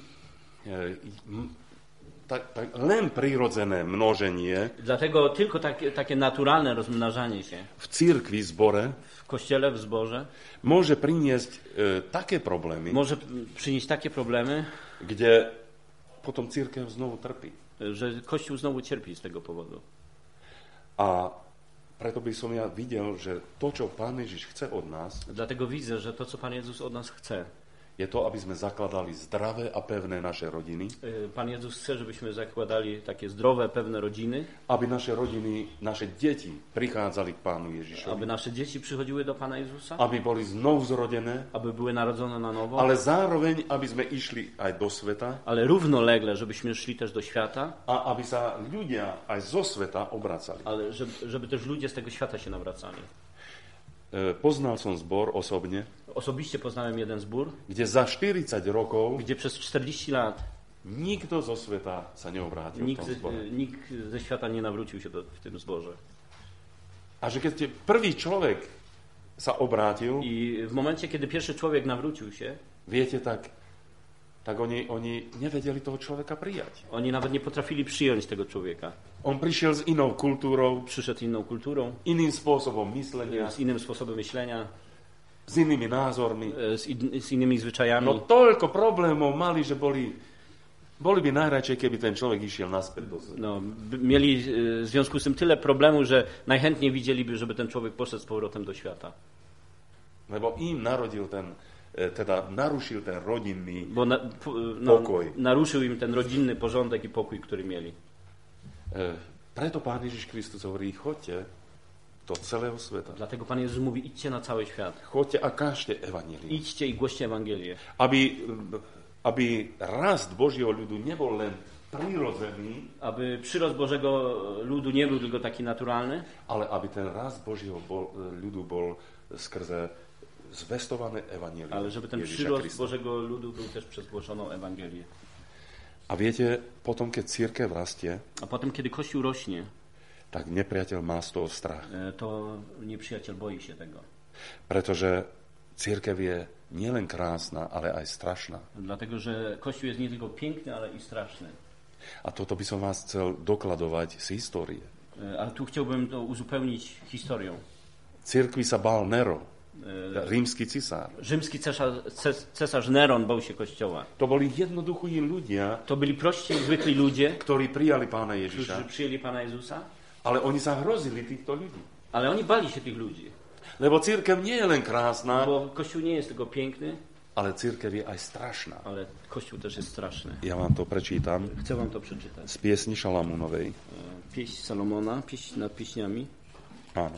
len prirodzené množenie Dlatego tylko takie naturalne rozmnażanie się v cirkvi, zbore, w kościele, w zborze môže priniesť také problémy, może przynieść takie problemy, kde potom cirkev znovu trpí. że Kościół znowu cierpi z tego powodu. A preto by som ja videl, že to, čo Pán Ježiš chce od nás, Dlatego widzę, że to, co Pan Jezus od nas chce, je to, aby sme zakladali zdravé a pevné naše rodiny, Pan Jezus chce, żebyśmy zakładali takie zdrowe, pewne rodziny, aby naše rodiny, naše deti prichádzali k Pánu Ježišovi, aby nasze dzieci przychodziły do Pana Jezusa, aby boli znovu zrodené, aby były narodzone na nowo, ale zároveň, aby sme išli aj do sveta ale równolegle, żebyśmy szli też do świata, a aby sa ľudia aj zo sveta obracali. ale żeby też ludzie z tego świata się nawracali. Poznal som zbor osobne, Osobiście poznałem jeden zbór, kde za 40 rokov gdzie przez 40 lat nikto zo sveta sa neobrátil v tom zbore. nikt ze świata nie nawrócił się w tym zborze. A že keď prvý človek sa obrátil, I w momencie, kiedy pierwszy człowiek nawrócił się, viete, tak oni nevedeli toho človeka prijať. oni nawet nie potrafili przyjąć tego człowieka. On prišiel s inou kultúrou, Przyszedł inną kulturą, iným spôsobom myslenia. z innym sposobem myślenia. s inými názormi. z innymi zwyczajami. No toľko problémov mali, že boli by najradšej, keby ten človek išiel naspäť do sveta. No, mieli w związku z tym tyle problemów, że najchętniej widzieliby, żeby ten człowiek poszedł z powrotem do świata. Lebo im narušil ten rodinný Bo pokoj. naruszył im ten rodzinny porządek i pokój, który mieli. Preto Pán Ježiš Kristus hovorí, choďte do celého sveta. Dlatego Pan Jezus mówi, idźcie na cały świat. Choďte a kážte evanjelium. Idźcie i głoście Ewangelię. Aby rast Božieho ľudu nebol len prirodzený, Aby przyrost Bożego ludu nie był tylko taki naturalny, ale aby ten rast Božieho ľudu bol skrze zvestowané evanjelium. ale żeby ten Ježiša przyrost Krista. Bożego ludu był też przez głoszoną Ewangelię. A viete, potom, keď cirkev rastie, A potem, kiedy Kościół rośnie, tak nepriateľ má z toho strach. to nieprzyjaciel boi się tego. Pretože cirkev je nielen krásna, ale aj strašná. Dlatego, że Kościół jest nie tylko piękny, ale i straszny. A toto by som vás chcel dokladovať z histórie. Ale tu chciałbym to uzupełnić historią. Cirkvi sa bál Nero, rímsky cisár. Rzymski cesarz Neron bał się Kościoła. To boli jednoduchí ľudia, To byli prości, zwykli ludzie, ktorí prijali Pána którzy Ježiša, przyjęli Pana Jezusa, ale oni sa hrozili týchto ľudí. ale oni bali się tych ludzi. Lebo cirkev nie je len krásna, Bo Kościół nie jest tylko piękny, ale cirkev je aj strašná. ale Kościół też jest straszny. Ja vám to prečítam Chcę wam to przeczytać. z piesni Šalamúnovej. Pieśń Salomona, pieśń nad pieśniami. Áno.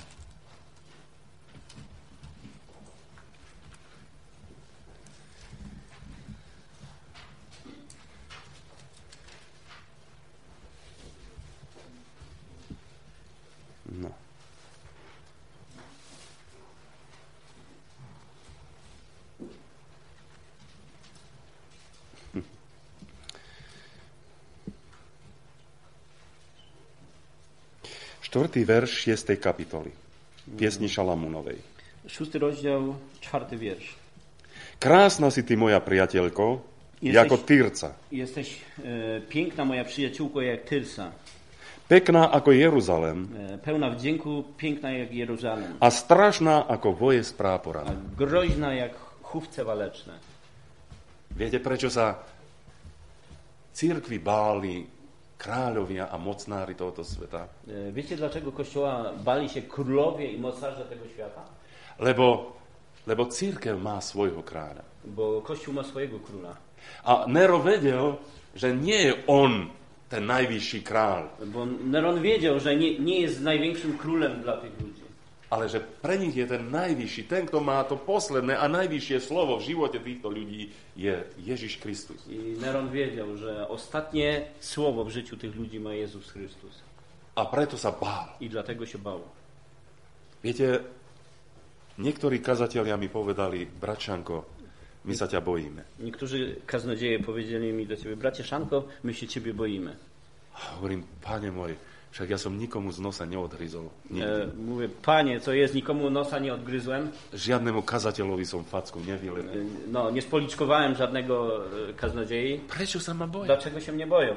No. Štvrtý verš 6. kapitoly. Piesni Šalamúnovej. 6 rozdział, 4 wiersz. Krásna si ty, moja priateľko, jako Tyrca. Jesteś piękna, moja przyjaciółko, jak Tyrsa. Pekná ako Jeruzalem Pełna wdzięku, piękna jak Jeruzalem. a strašná ako voje z A prápora. groźna jak chówce waleczne. Viete, prečo sa cirkvi báli kráľovia a mocnári tohoto sveta? Wiecie, dlaczego Kościoła bali się królowie i mocarze tego świata? Lebo cirkev má svojho kráľa. Bo Kościół ma swojego króla. A Nero vedel, že nie je on ten najvyšší kráľ, Bo Neron wiedział, że nie jest największym królem dla tych ludzi. ale že pre nich je ten najvyšší, ten, kto má to posledné a najvyššie slovo v živote týchto ľudí, je Ježiš Kristus. I Neron wiedział, że ostatnie słowo w życiu tych ludzi ma Jezus Chrystus. A preto sa bál. I dlatego się bał. Viete, niektorí kazatelia mi povedali, bračanko, my sa ťa bojíme. Niektórzy kaznodzieje powiedzieli mi do ciebie, bracie Szanko, my się ciebie boimy. Hovorím, Pane môj, však ja som nikomu z nosa neodhryzol. Mówię, panie, co jest, nikomu nosa nie odgryzłem. Žiadnemu kazateľovi som facku nevylepil. No, nie spoliczkowałem żadnego kaznodziei. Prečo sa ma boja? Dlaczego się mnie boją?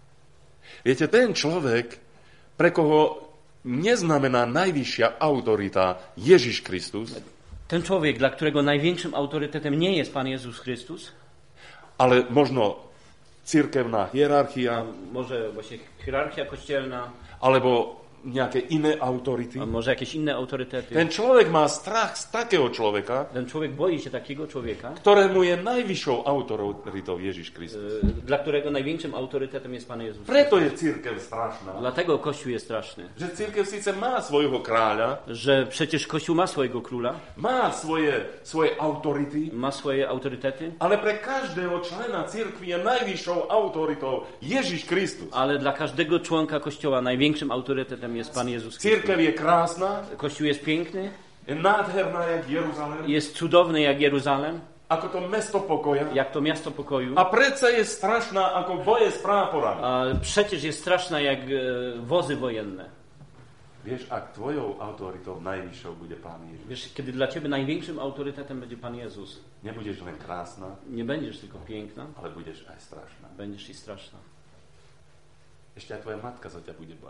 Viete, ten človek, pre koho neznamená najvyššia autorita Ježiš Kristus, Ten człowiek, dla którego największym autorytetem nie jest Pan Jezus Chrystus, ale možno cirkevná hierarchia, może właśnie hierarchia kościelna, alebo nejaké iné autority. a może jakieś inne autorytety. Ten človek má strach z takého človeka, Ten człowiek boi się takiego człowieka, ktorému je najvyššou autoritou Ježiš Kristus. dla którego największym autorytetem jest Pan Jezus. Preto je cirkev strašná. Dlatego Kościół jest straszny. Že cirkev síce má svojho kráľa, Że przecież Kościół ma swojego króla, má svoje autority, ma swoje autorytety, ale pre každého člena cirkvi je najvyššou autoritou Ježiš Kristus. ale dla każdego członka Kościoła największym autorytetem jest Pan Jezus Chrystus. Cirkev je krásna, Kościół jest piękny, je nádherná jak Jeruzalém, jest cudowny jak Jeruzalem, ako to mesto pokoja. jak to miasto pokoju, A predsa je strašná ako boje s práporami. a przecież jest straszna jak wozy wojenne. Vieš, ak tvojou autoritou najvyššou bude Pán Ježiš, Wiesz, kiedy dla ciebie największym autorytetem będzie Pan Jezus, nebudeš len krásna, nie będziesz tylko piękna, ale budeš aj strašná. będziesz i straszna. Ešte aj tvoja matka sa ťa bude báť.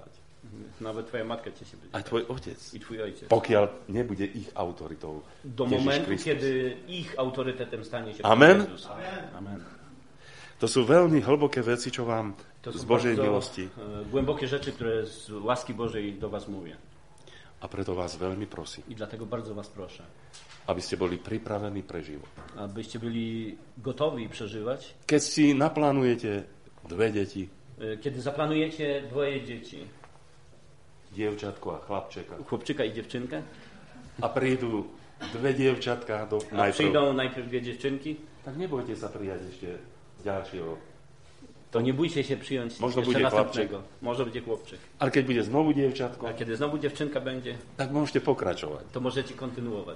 Nawet twoja matka cię się będzie. Aj tvoj otec. I twój ojciec. Pokiaľ nebude ich autoritou Do Ježiš momentu, Kristus. kiedy ich autorytetem stanie się Amen. Jezus. Amen. To sú veľmi hlboké veci, čo vám z Božej milosti. Głębokie rzeczy, które z łaski Bożej do was mówię. A preto vás veľmi prosím, I dlatego bardzo was proszę, aby ste boli pripravení pre život. abyście byli gotowi przeżywać. Keď si naplánujete 2 deti, Kiedy zaplanujecie 2 dzieci, dievčatko a chlapčeka, chłopczyka i dziewczynkę, a prídu 2 dievčatka do a przyjdą najpierw 2 dziewczynki, tak nebojte sa prijať ešte ďalšieho. to nie bójcie się przyjąć Może jeszcze będzie następnego. Może będzie chłopczyk. Ale keď bude znovu dievčatko, A kiedy znowu dziewczynka będzie, tak môžete pokračovať. to możecie kontynuować.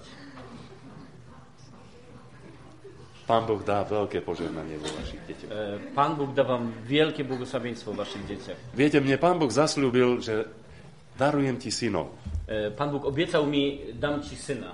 Pán Boh dá veľké požehnanie vo vašich deťoch. Pan Bóg da wam wielkie błogosławieństwo w waszych dzieciach. Viete, mne Pán Boh zasľúbil, že darujem ti synov. Pan Bóg obiecał mi, dam ci syna.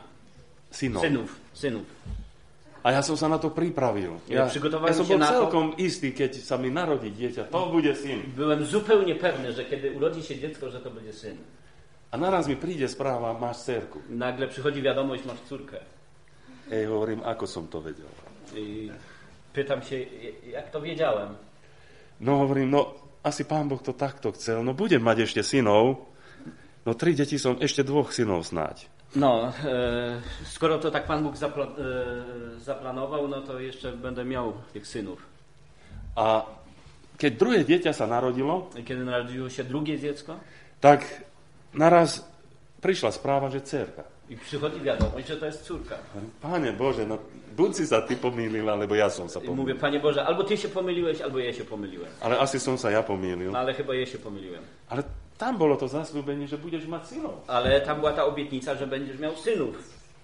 Synów. A ja som sa na to pripravil. Ja Przygotowałem som się bol na to. celkom istý, keď sa mi narodí dieťa, to bude syn. Byłem zupełnie pewny, że kiedy urodzi się dziecko, że to będzie syn. A naraz mi príde správa, máš dcerku. Nagle przychodzi wiadomość, masz córkę. Hovorím, ako som to vedel. I pytam się, jak to wiedziałem. No hovorím, no asi Pán Boh to takto chcel. No budem mať ešte synov. No 3 deti som, ešte 2 synov snáď. No, skoro to tak Pan Bóg zaplanował, no to jeszcze będę miał tych synów. A keď druhé dieťa sa narodilo, I kiedy narodziło się drugie dziecko, tak naraz prišla správa, že dcerka. i przychodzi wiadomość, że to jest córka. Páne Bože, no buď si sa ty pomýlil, alebo ja som sa I mówię, pomýlil. Panie Boże, albo Ty się pomyliłeś, albo ja się pomyliłem. Ale asi som sa ja pomýlil. No ale chyba ja się pomyliłem. Ale tam bolo to zasľúbenie, že budeš mať synov. Ale tam była ta obietnica, że będziesz miał synów.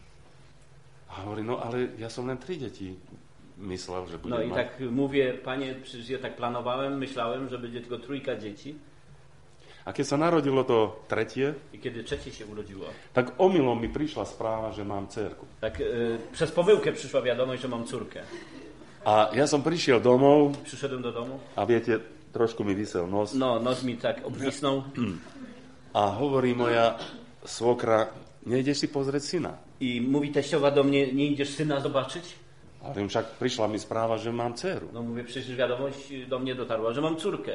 A hovorí, no ale ja som len 3 deti myslel, že budem No i mať. tak mówię, Panie, przecież ja tak planowałem, myślałem, że będzie tylko 3 dzieci. A keď sa narodilo to 3, I kiedy 3 się urodziło, tak omylom mi prišla správa, že mám dcerku. tak przez pomyłkę przyszła wiadomość, że mam córkę. A ja som prišiel domov Przyszedłem do domu, a viete, trošku mi visel nos. no nos mi tak obwisnął A hovorí moja svokra, nejdeš si pozrieť syna. i mówi teściowa do mnie, nie idziesz syna zobaczyć? A hovorím, však prišla mi správa, že mám dceru. No mówię, przecież wiadomość do mnie dotarła, że mam córkę.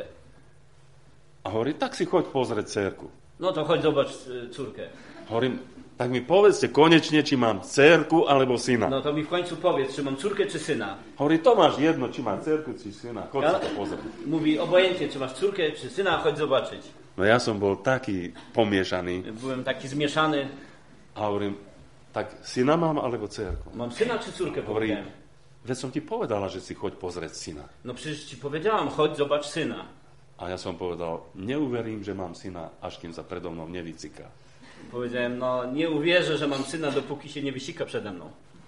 A hovorí, tak si choď pozrieť dcerku. No to chodź zobacz córkę. Hovorím, tak mi povedzte konečne, či mám dcerku alebo syna. No to mi w końcu powiedz, czy mam córkę, czy syna. Hovorí, to máš jedno, či mám dcerku, či syna. Choď si to pozrieť. Mówi, obojętnie, czy masz córkę, czy syna, chodź zobaczyć. No ja som bol taký pomiešaný. Byłem taki zmieszany. A hovorím, tak syna mám alebo dcerku? Mam syna czy córkę, Hovorí, powiedziałem. veď som ti povedala, že si choď pozrieť syna. No przecież ci powiedziałam, chodź zobacz syna. A ja som povedal, neuverím, že mám syna, až kým sa predo mnou nevyciká. Powiedziałem, no nie uwierzę, że mam syna, dopóki się nie wysika przede mną.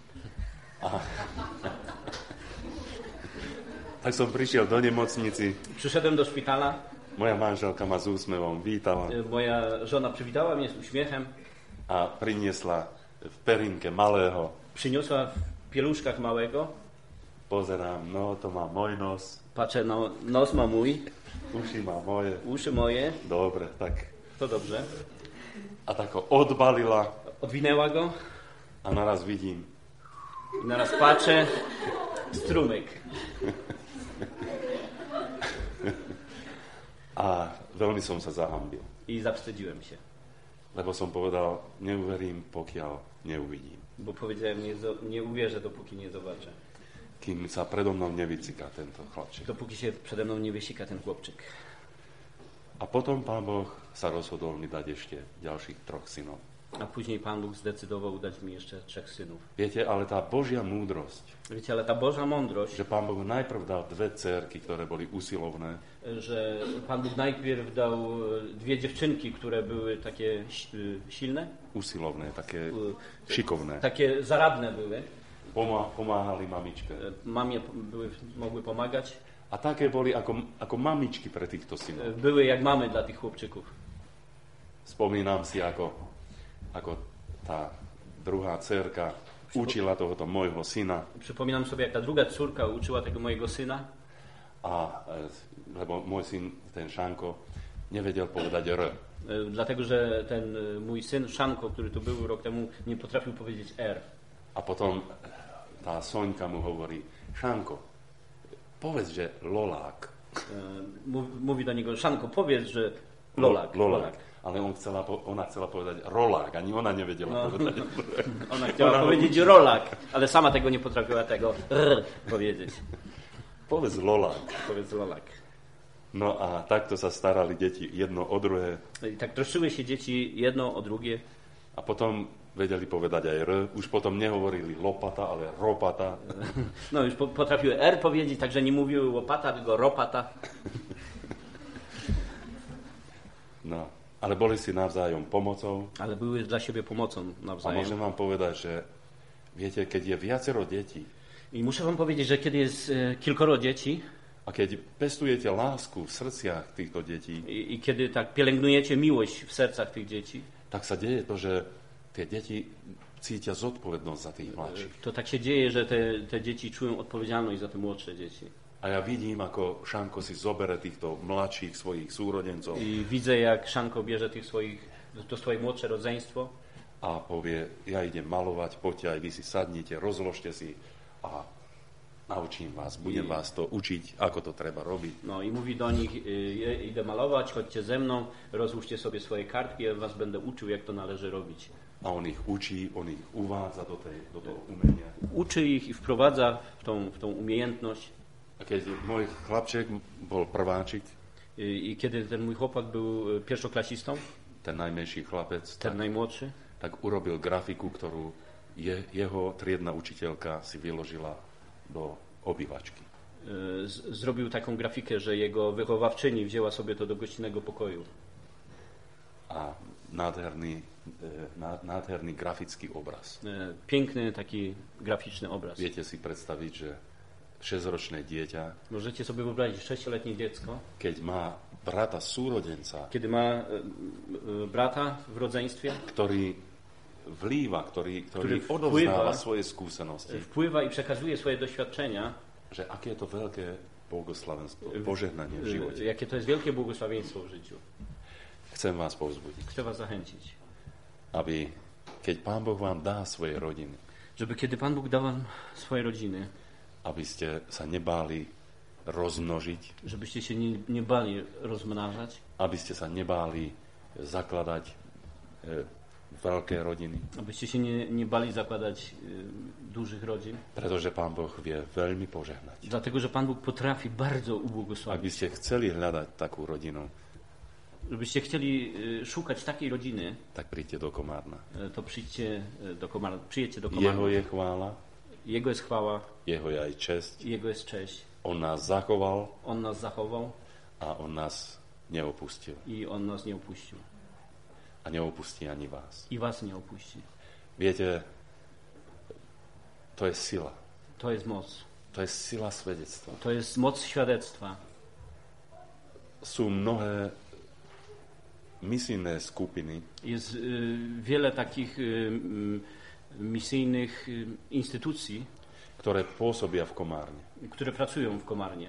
Tak som prišiel do nemocnici, Przyszedłem do szpitala, moja manželka ma s úsmevom vítala moja żona przywitała mnie z uśmiechem, a priniesla v perinke malého. przyniosła w pieluszkach małego, Pozerám, no to má môj nos, patrzę, no nos ma mój, uši má moje. uszy moje, Dobre, tak. to dobrze. A tak ho odbalila Odwinęła go a naraz vidím, i naraz patrzę, strumyk. a veľmi som sa zahambil. I zawstydziłem się, Lebo som povedal, neuverím, pokiaľ neuvidím. bo powiedziałem, nie uwierzę, dopóki nie zobaczę. Kým sa predo mnou nevyciká tento chlapček. Dopóki się przede mną nie wysika ten chłopczyk. A potom Pán Boh sa rozhodol mi dať ešte ďalších 3 synov. A później Pan Bóg zdecydował dać mi jeszcze 3 synów. Viete, ale tá Božia múdrosť, Wiecie, ale ta Boża mądrość, že Pán Boh najprv dal 2 dcerky, ktoré boli usilovné, że Pan Bóg najpierw dał 2 dziewczynki, które były takie silne, usilovné, také šikovné. takie zaradne były. Pomáhali mamičke. Mamie mogły pomagać. A také boli ako mamičky pre týchto synov. Były jak mamy dla tych chłopczyków. Spomínam si, ako tá druhá dcerka učila tohoto môjho syna, Przypominam sobie, jak ta druga córka uczyła tego mojego syna, lebo môj syn, ten Šanko, nevedel povedať R. Dlatego, że ten mój syn Szanko, który tu był rok temu, nie potrafił powiedzieć R. A potom tá Soňka mu hovorí, Šanko, povedz, že lolák. Mówi do niego, Szanko, powiedz, że lolak. Ale ona chcela povedať rolák, ani ona nevedela povedať. Ona chciała powiedzieć rolak, ale sama tego nie potrafiła tego powiedzieć. Povedz lolák. Powiedz lolak. No a takto sa starali deti jedno o druhé. I tak troszczyły się dzieci jedno o drugie. A potom vedeli povedať aj R. Už potom nehovorili lopata, ale ropata. No już potrafiły R powiedzieć, także nie mówiły łopata, tylko ropata. No, ale boli si navzájom pomocou. Ale były dla siebie pomocą A nawzajem. môžem vám povedať, že viete, keď je viacero detí I muszę wam powiedzieć, że kiedy jest kilkoro dzieci a keď pestujete lásku v srdciach týchto detí, i kiedy tak pielęgnujecie miłość w sercach tych dzieci, tak sa deje to, že tie deti cítia zodpovednosť za tých mladších. to tak się dzieje, że te dzieci czują odpowiedzialność za te młodsze dzieci. A ja vidím, ako Šanko si zobere týchto mladších svojich súrodencov I widzę, jak Szanko bierze to swoje młodsze rodzeństwo a povie, ja idem malovať, poďte aj vy si sadnite, rozložte si a naučím vás, budem vás to učiť, ako to treba robiť. no i mówi do nich, idę malować, chodźcie ze mną, rozłóżcie sobie swoje kartki, ja was będę uczył, jak to należy robić. A on ich učí, on ich uvádza do toho umenia. Uczy ich i wprowadza w tą umiejętność. A keď môj chlapček bol prváčik, I kiedy ten mój chłopak był pierwszoklasistą, ten najmenší chlapec, ten najmłodszy, tak urobil grafiku, ktorú jeho triedna učiteľka si vyložila do obývačky. zrobił taką grafikę, że jego wychowawczyni wzięła sobie to do gościnnego pokoju. A nádherný grafický obraz. Piękny taki graficzny obraz. Viete si predstaviť, že 6-ročné dieťa, Możecie sobie wyobrazić 6-letnie dziecko, keď má brata súrodenca, kiedy ma brata w rodzeństwie, ktorý vlíva, ktorý Ktorý odovzdáva vplyva. svoje skúsenosti, wpływa i przekazuje swoje doświadczenia, že aké je to veľké bogoslavenstvo, požehnanie v živote. jakie to jest wielkie błogosławieństwo w życiu. Chcem vás povzbudiť, Chcę was zachęcić, aby keď Pán Boh vám dá svoje rodiny, żeby kiedy Pan Bóg da wam swoje rodziny, aby ste sa nebáli rozmnožiť, żebyście się nie bali rozmnażać, aby ste sa nebáli zakladať veľké rodiny, abyście się nie bali zakładać dużych rodzin, pretože Pán Boh vie veľmi požehnať. dlatego, że Pan Bóg potrafi bardzo Ak ubłogosławić. by ste chceli hľadať takú rodinu, Żebyście chcieli szukać takiej rodziny, tak príďte do Komárna. to przyjdźcie do Komarna. Przyjedźcie do Jeho Komarna. je chvála, Jego jest chwała, jeho je aj česť. Jego jest cześć. On nás zachoval On nas zachował a on nás neopustil. i On nas nie opuścił. A neopustí ani vás. I was nie opuści. Viete, to je sila. To jest moc. To je sila svedectva. To jest moc świadectwa. Sú mnohé misijné skupiny, Jest wiele takich misyjnych instytucji, ktoré pôsobia v Komárne. które pracują w Komarnie.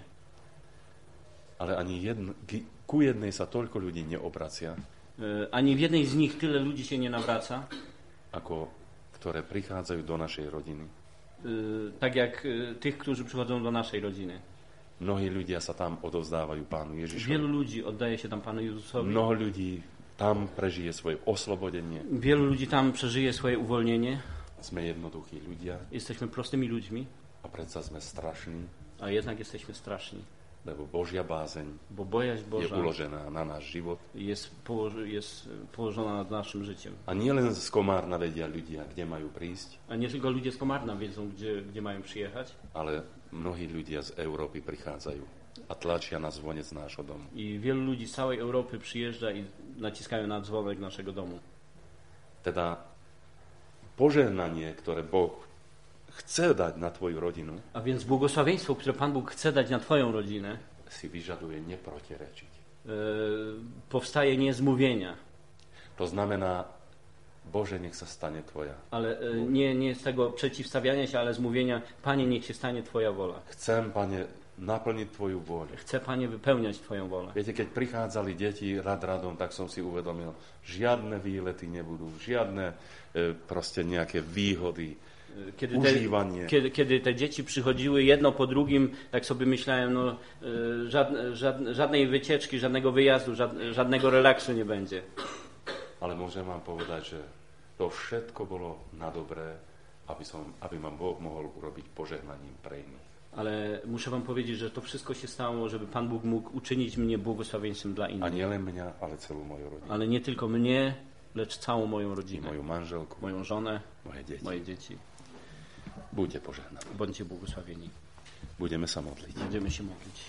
Ale ani ku jednej sa toľko ľudí neobracia, Ani w jednej z nich tyle ludzi się nie nawraca, ako ktoré prichádzajú do našej rodiny. tak jak tych, którzy przychodzą do naszej rodziny. Mnohí ľudia sa tam odovzdávajú Pánu Ježišovi. Wielu ludzi oddaje się tam Panu Jezusowi. Mnoho ľudí tam prežije svoje oslobodenie. Wielu ludzi tam przeżyje swoje uwolnienie. Sme jednoduchí ľudia Jesteśmy prostymi ludźmi, a predsa sme strašní, a jednak jesteśmy straszni, lebo Božia bázeň bo bojaźń je Boża uložená na náš život. jest położona nad naszym życiem. A nielen z Komárna vedia ľudia, kde majú prísť, A nie tylko ludzie z Komarna wiedzą, gdzie mają przyjechać, ale mnohí ľudia z Európy prichádzajú a tlačia na zvonec nášho domu. i wielu ludzi z całej Europy przyjeżdża i naciskają na dzwonek naszego domu. Teda požehnanie, ktoré Boh chce dať na tvoju rodinu, A więc błogosławieństwo, które Pan Bóg chce dać na Twoją rodzinę, si vyžaduje neprotirečiť. powstaje nie z mówienia, To znamená, Bože, nech sa stane Tvoja. ale nie z tego przeciwstawiania się, ale z mówienia, Panie, niech się stanie Twoja wola. Chcem, Pane, naplniť Tvoju vôľu. Chcę, Panie, wypełniać Twoją wolę. Viete, keď prichádzali deti radom, tak som si uvedomil, žiadne výlety nebudú, žiadne proste nejaké výhody, užívanie. Kiedy te dzieci przychodziły jedno po drugim, tak sobie myślałem, no, żadnej wycieczki, żadnego wyjazdu, żadnego relaksu nie będzie. Ale môžem vám povedať, že to všetko bolo na dobré, aby ma Boh mohol urobiť požehnaním pre iných. Ale muszę wam powiedzieć, że to wszystko się stało, żeby Pan Bóg mógł uczynić mnie błogosławieństwem dla A innych. nie len mňa, ale celú moju rodinu. Ale nie tylko mnie, lecz całą moją I rodzinę. moju manželku, Moją żonę, moje dzieci. Buďte požehnaní. Bądźcie błogosławieni. Budeme sa modliť. Będziemy się modlić.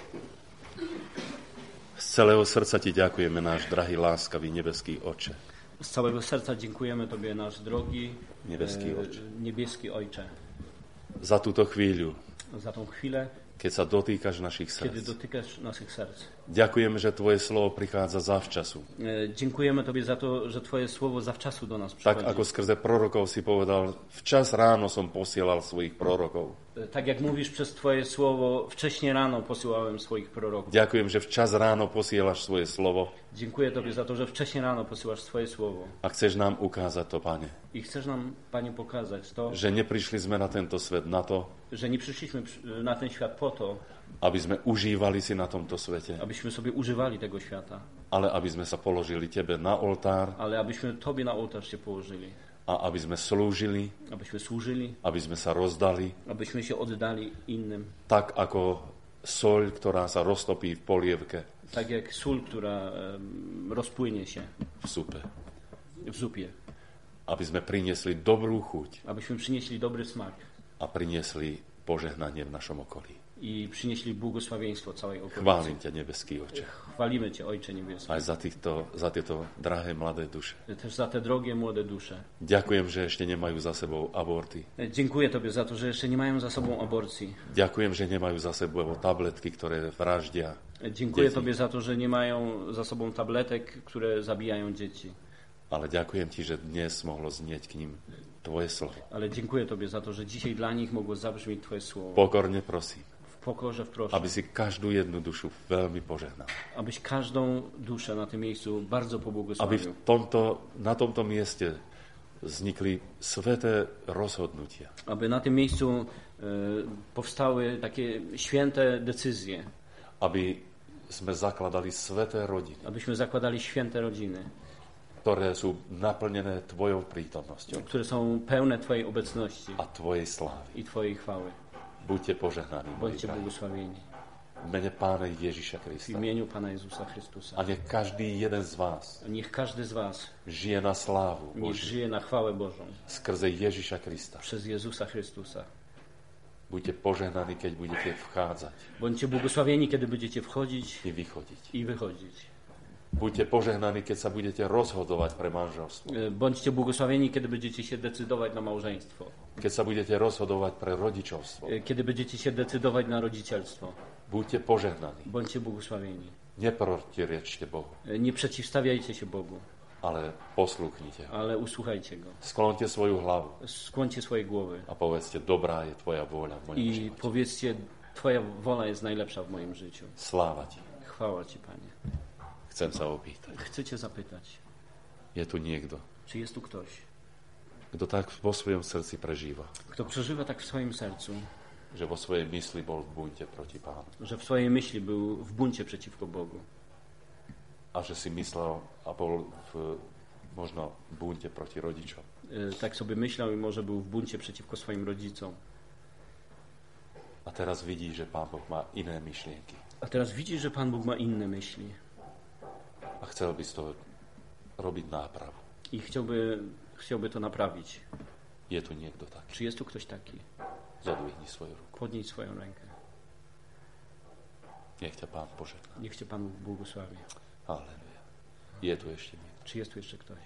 Z celého srdca Ti ďakujeme, náš drahý, láskavý, nebeský Oče. Z całego serca dziękujemy Tobie, nasz drogi, Niebieski Ojcze, za túto chvíľu, za tą chwilę, keď sa dotýkaš našich kiedy srdc. dotykasz naszych serc. Ďakujeme, že Tvoje slovo prichádza zavčasu. Dziękujemy Tobie za to, że Twoje słowo zawczasu do nas Tak przychodzi. ako skrze prorokov si povedal, včas ráno som posielal svojich prorokov. Tak jak mówisz przez Twoje słowo, wcześnie rano posyłałem swoich proroków. Ďakujem, že včas ráno posielaš svoje slovo Dziękuję Tobie za to, że wcześnie rano posyłasz swoje słowo. a chceš nám ukázať to, Pane, I chcesz nam, Panie, pokazać to, že neprišli sme na tento svet na to, że nie przyszliśmy na ten świat po to, aby sme užívali si na tomto svete, abyśmy sobie używali tego świata, ale aby sme sa položili Tebe na oltár ale abyśmy Tobie na ołtarz się położyli, a aby sme slúžili, abyśmy służyli, aby sme sa rozdali, abyśmy się oddali innym. tak ako soľ, ktorá sa roztopí v polievke Tak jak sól, która rozpłynie się v supe. w zupie. Aby sme priniesli dobrú chuť Abyśmy przynieśli dobry smak a priniesli požehnanie v našom okolí. i przynieśli błogosławieństwo całej okolicy. Chválim ťa, nebeský Oče, Chwalimy Cię, Ojcze Niebieski, aj za tieto drahé mladé duše. też za te drogie, młode dusze. Ďakujem, že ešte nemajú za sebou aborty. Dziękuję Tobie za to, że jeszcze nie mają za sobą aborcji. Ďakujem, že nemajú za sebou tabletky, ktoré vraždia. Dziękuję Dzieci. Tobie za to, że nie mają za sobą tabletek, które zabijają dzieci. Ale ďakujem Ti, že dnes mohlo znieť k ním Tvoje slovo. Ale dziękuję Tobie za to, że dzisiaj dla nich mogło zabrzmieć Twoje słowo. Pokorne prosím, W pokorze proszę, aby si každú jednu dušu veľmi požehnal. abyś każdą duszę na tym miejscu bardzo Aby pobłogosławił. na tomto mieste vznikli sveté rozhodnutia. Aby na tym miejscu powstały takie święte decyzje. Aby sme zakladali sveté rodiny, Abyśmy zakładali święte rodziny, ktoré sú naplnené Tvojou prítomnosťou które są pełne Twojej obecności a Tvojej slávy. i Twojej chwały. Buďte požehnaní, moji Bądźcie drahí. błogosławieni. V mene Pána Ježiša W Krista. imieniu Pana Jezusa Chrystusa. A nech každý jeden z vás Niech każdy z Was žije na slávu niech Božiu żyje na chwałę Bożą skrze Ježiša Krista. przez Jezusa Chrystusa. Buďte požehnaní, keď budete vchádzať Bądźcie błogosławieni, kiedy będziecie wchodzić i vychodiť. i wychodzić. Buďte požehnaní, keď sa budete rozhodovať pre manželstvo. Bądźcie błogosławieni, kiedy będziecie się decydować na małżeństwo. Keď sa budete rozhodovať pre rodičovstvo. Kiedy będziecie się decydować na rodzicielstwo. Buďte požehnaní. Bądźcie błogosławieni. Neprotirečte Bohu, Nie przeciwstawiajcie się Bogu, ale poslúchnite. ale usłuchajcie Go. Sklonte svoju hlavu Skłońcie swoje głowy a povedzte, dobrá je Tvoja vôľa v mojom i živote. powiedzcie, Twoja wola jest najlepsza w moim życiu. Sláva Ti. Chwała Ci, Panie. Chcem sa opýtať. Chcę Cię zapytać, Je tu niekto, czy jest tu ktoś, kto tak vo svojom srdci prežíva, kto przeżywa tak w swoim sercu, že vo svojej mysli bol v bunte proti Pánu że w swojej myśli był w buncie przeciwko Bogu a že si myslel a bol možno v bunte proti rodičom. tak sobie myślał i może był w buncie przeciwko swoim rodzicom. A teraz vidí, že Pán Boh má iné myšlienky A teraz widzisz, że Pan Bóg ma inne myśli a chcel by z toho robiť nápravu. i chciałby to naprawić. Je tu niekto taký? Czy jest tu ktoś taki? Zodvihni svoju ruku. Podnieś swoją rękę. Nech ťa Pán požehná. Niech Cię Pan Bóg błogosławi. Halleluja. Je tu ešte niekto? Czy jest tu jeszcze ktoś?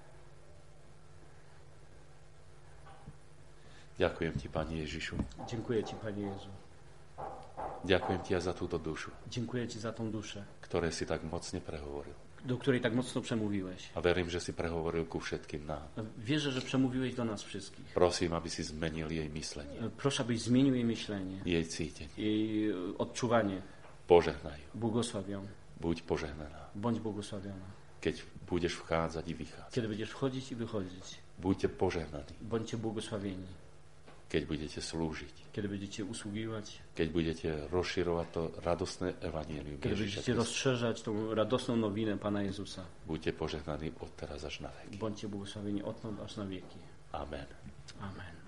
Ďakujem Ti, Pane Ježišu. Dziękuję Ci, Panie Jezu. Ďakujem Ti aj za túto dušu, Dziękuję Ci za tą duszę, ktoré si tak mocne prehovoril. do której tak mocno przemówiłeś. A verím, že si prehovoril ku všetkým nám. Wierzę, że przemówiłeś do nas wszystkich. Prosím, aby si zmenil jej myslenie, Proszę, abyś zmienił jej myślenie, jej cítenie. jej odczuwanie. Požehnaj ju. Błogosław ją. Buď požehnaná. Bądź błogosławiona. Keď budeš vchádzať i vychádzať. Kiedy będziesz wchodzić i wychodzić, Buďte požehnaní. bądźcie błogosławieni. Keď budete slúžiť. Kiedy będziecie usługiwać, Keď budete rozširovať to radostné evanjelium kiedy Ježiša będziecie Krista. rozszerzać tą radosną nowinę Pana Jezusa. Buďte požehnaní od teraz až na veky. Bądźcie błogosławieni odtąd aż na wieki. Amen. Amen.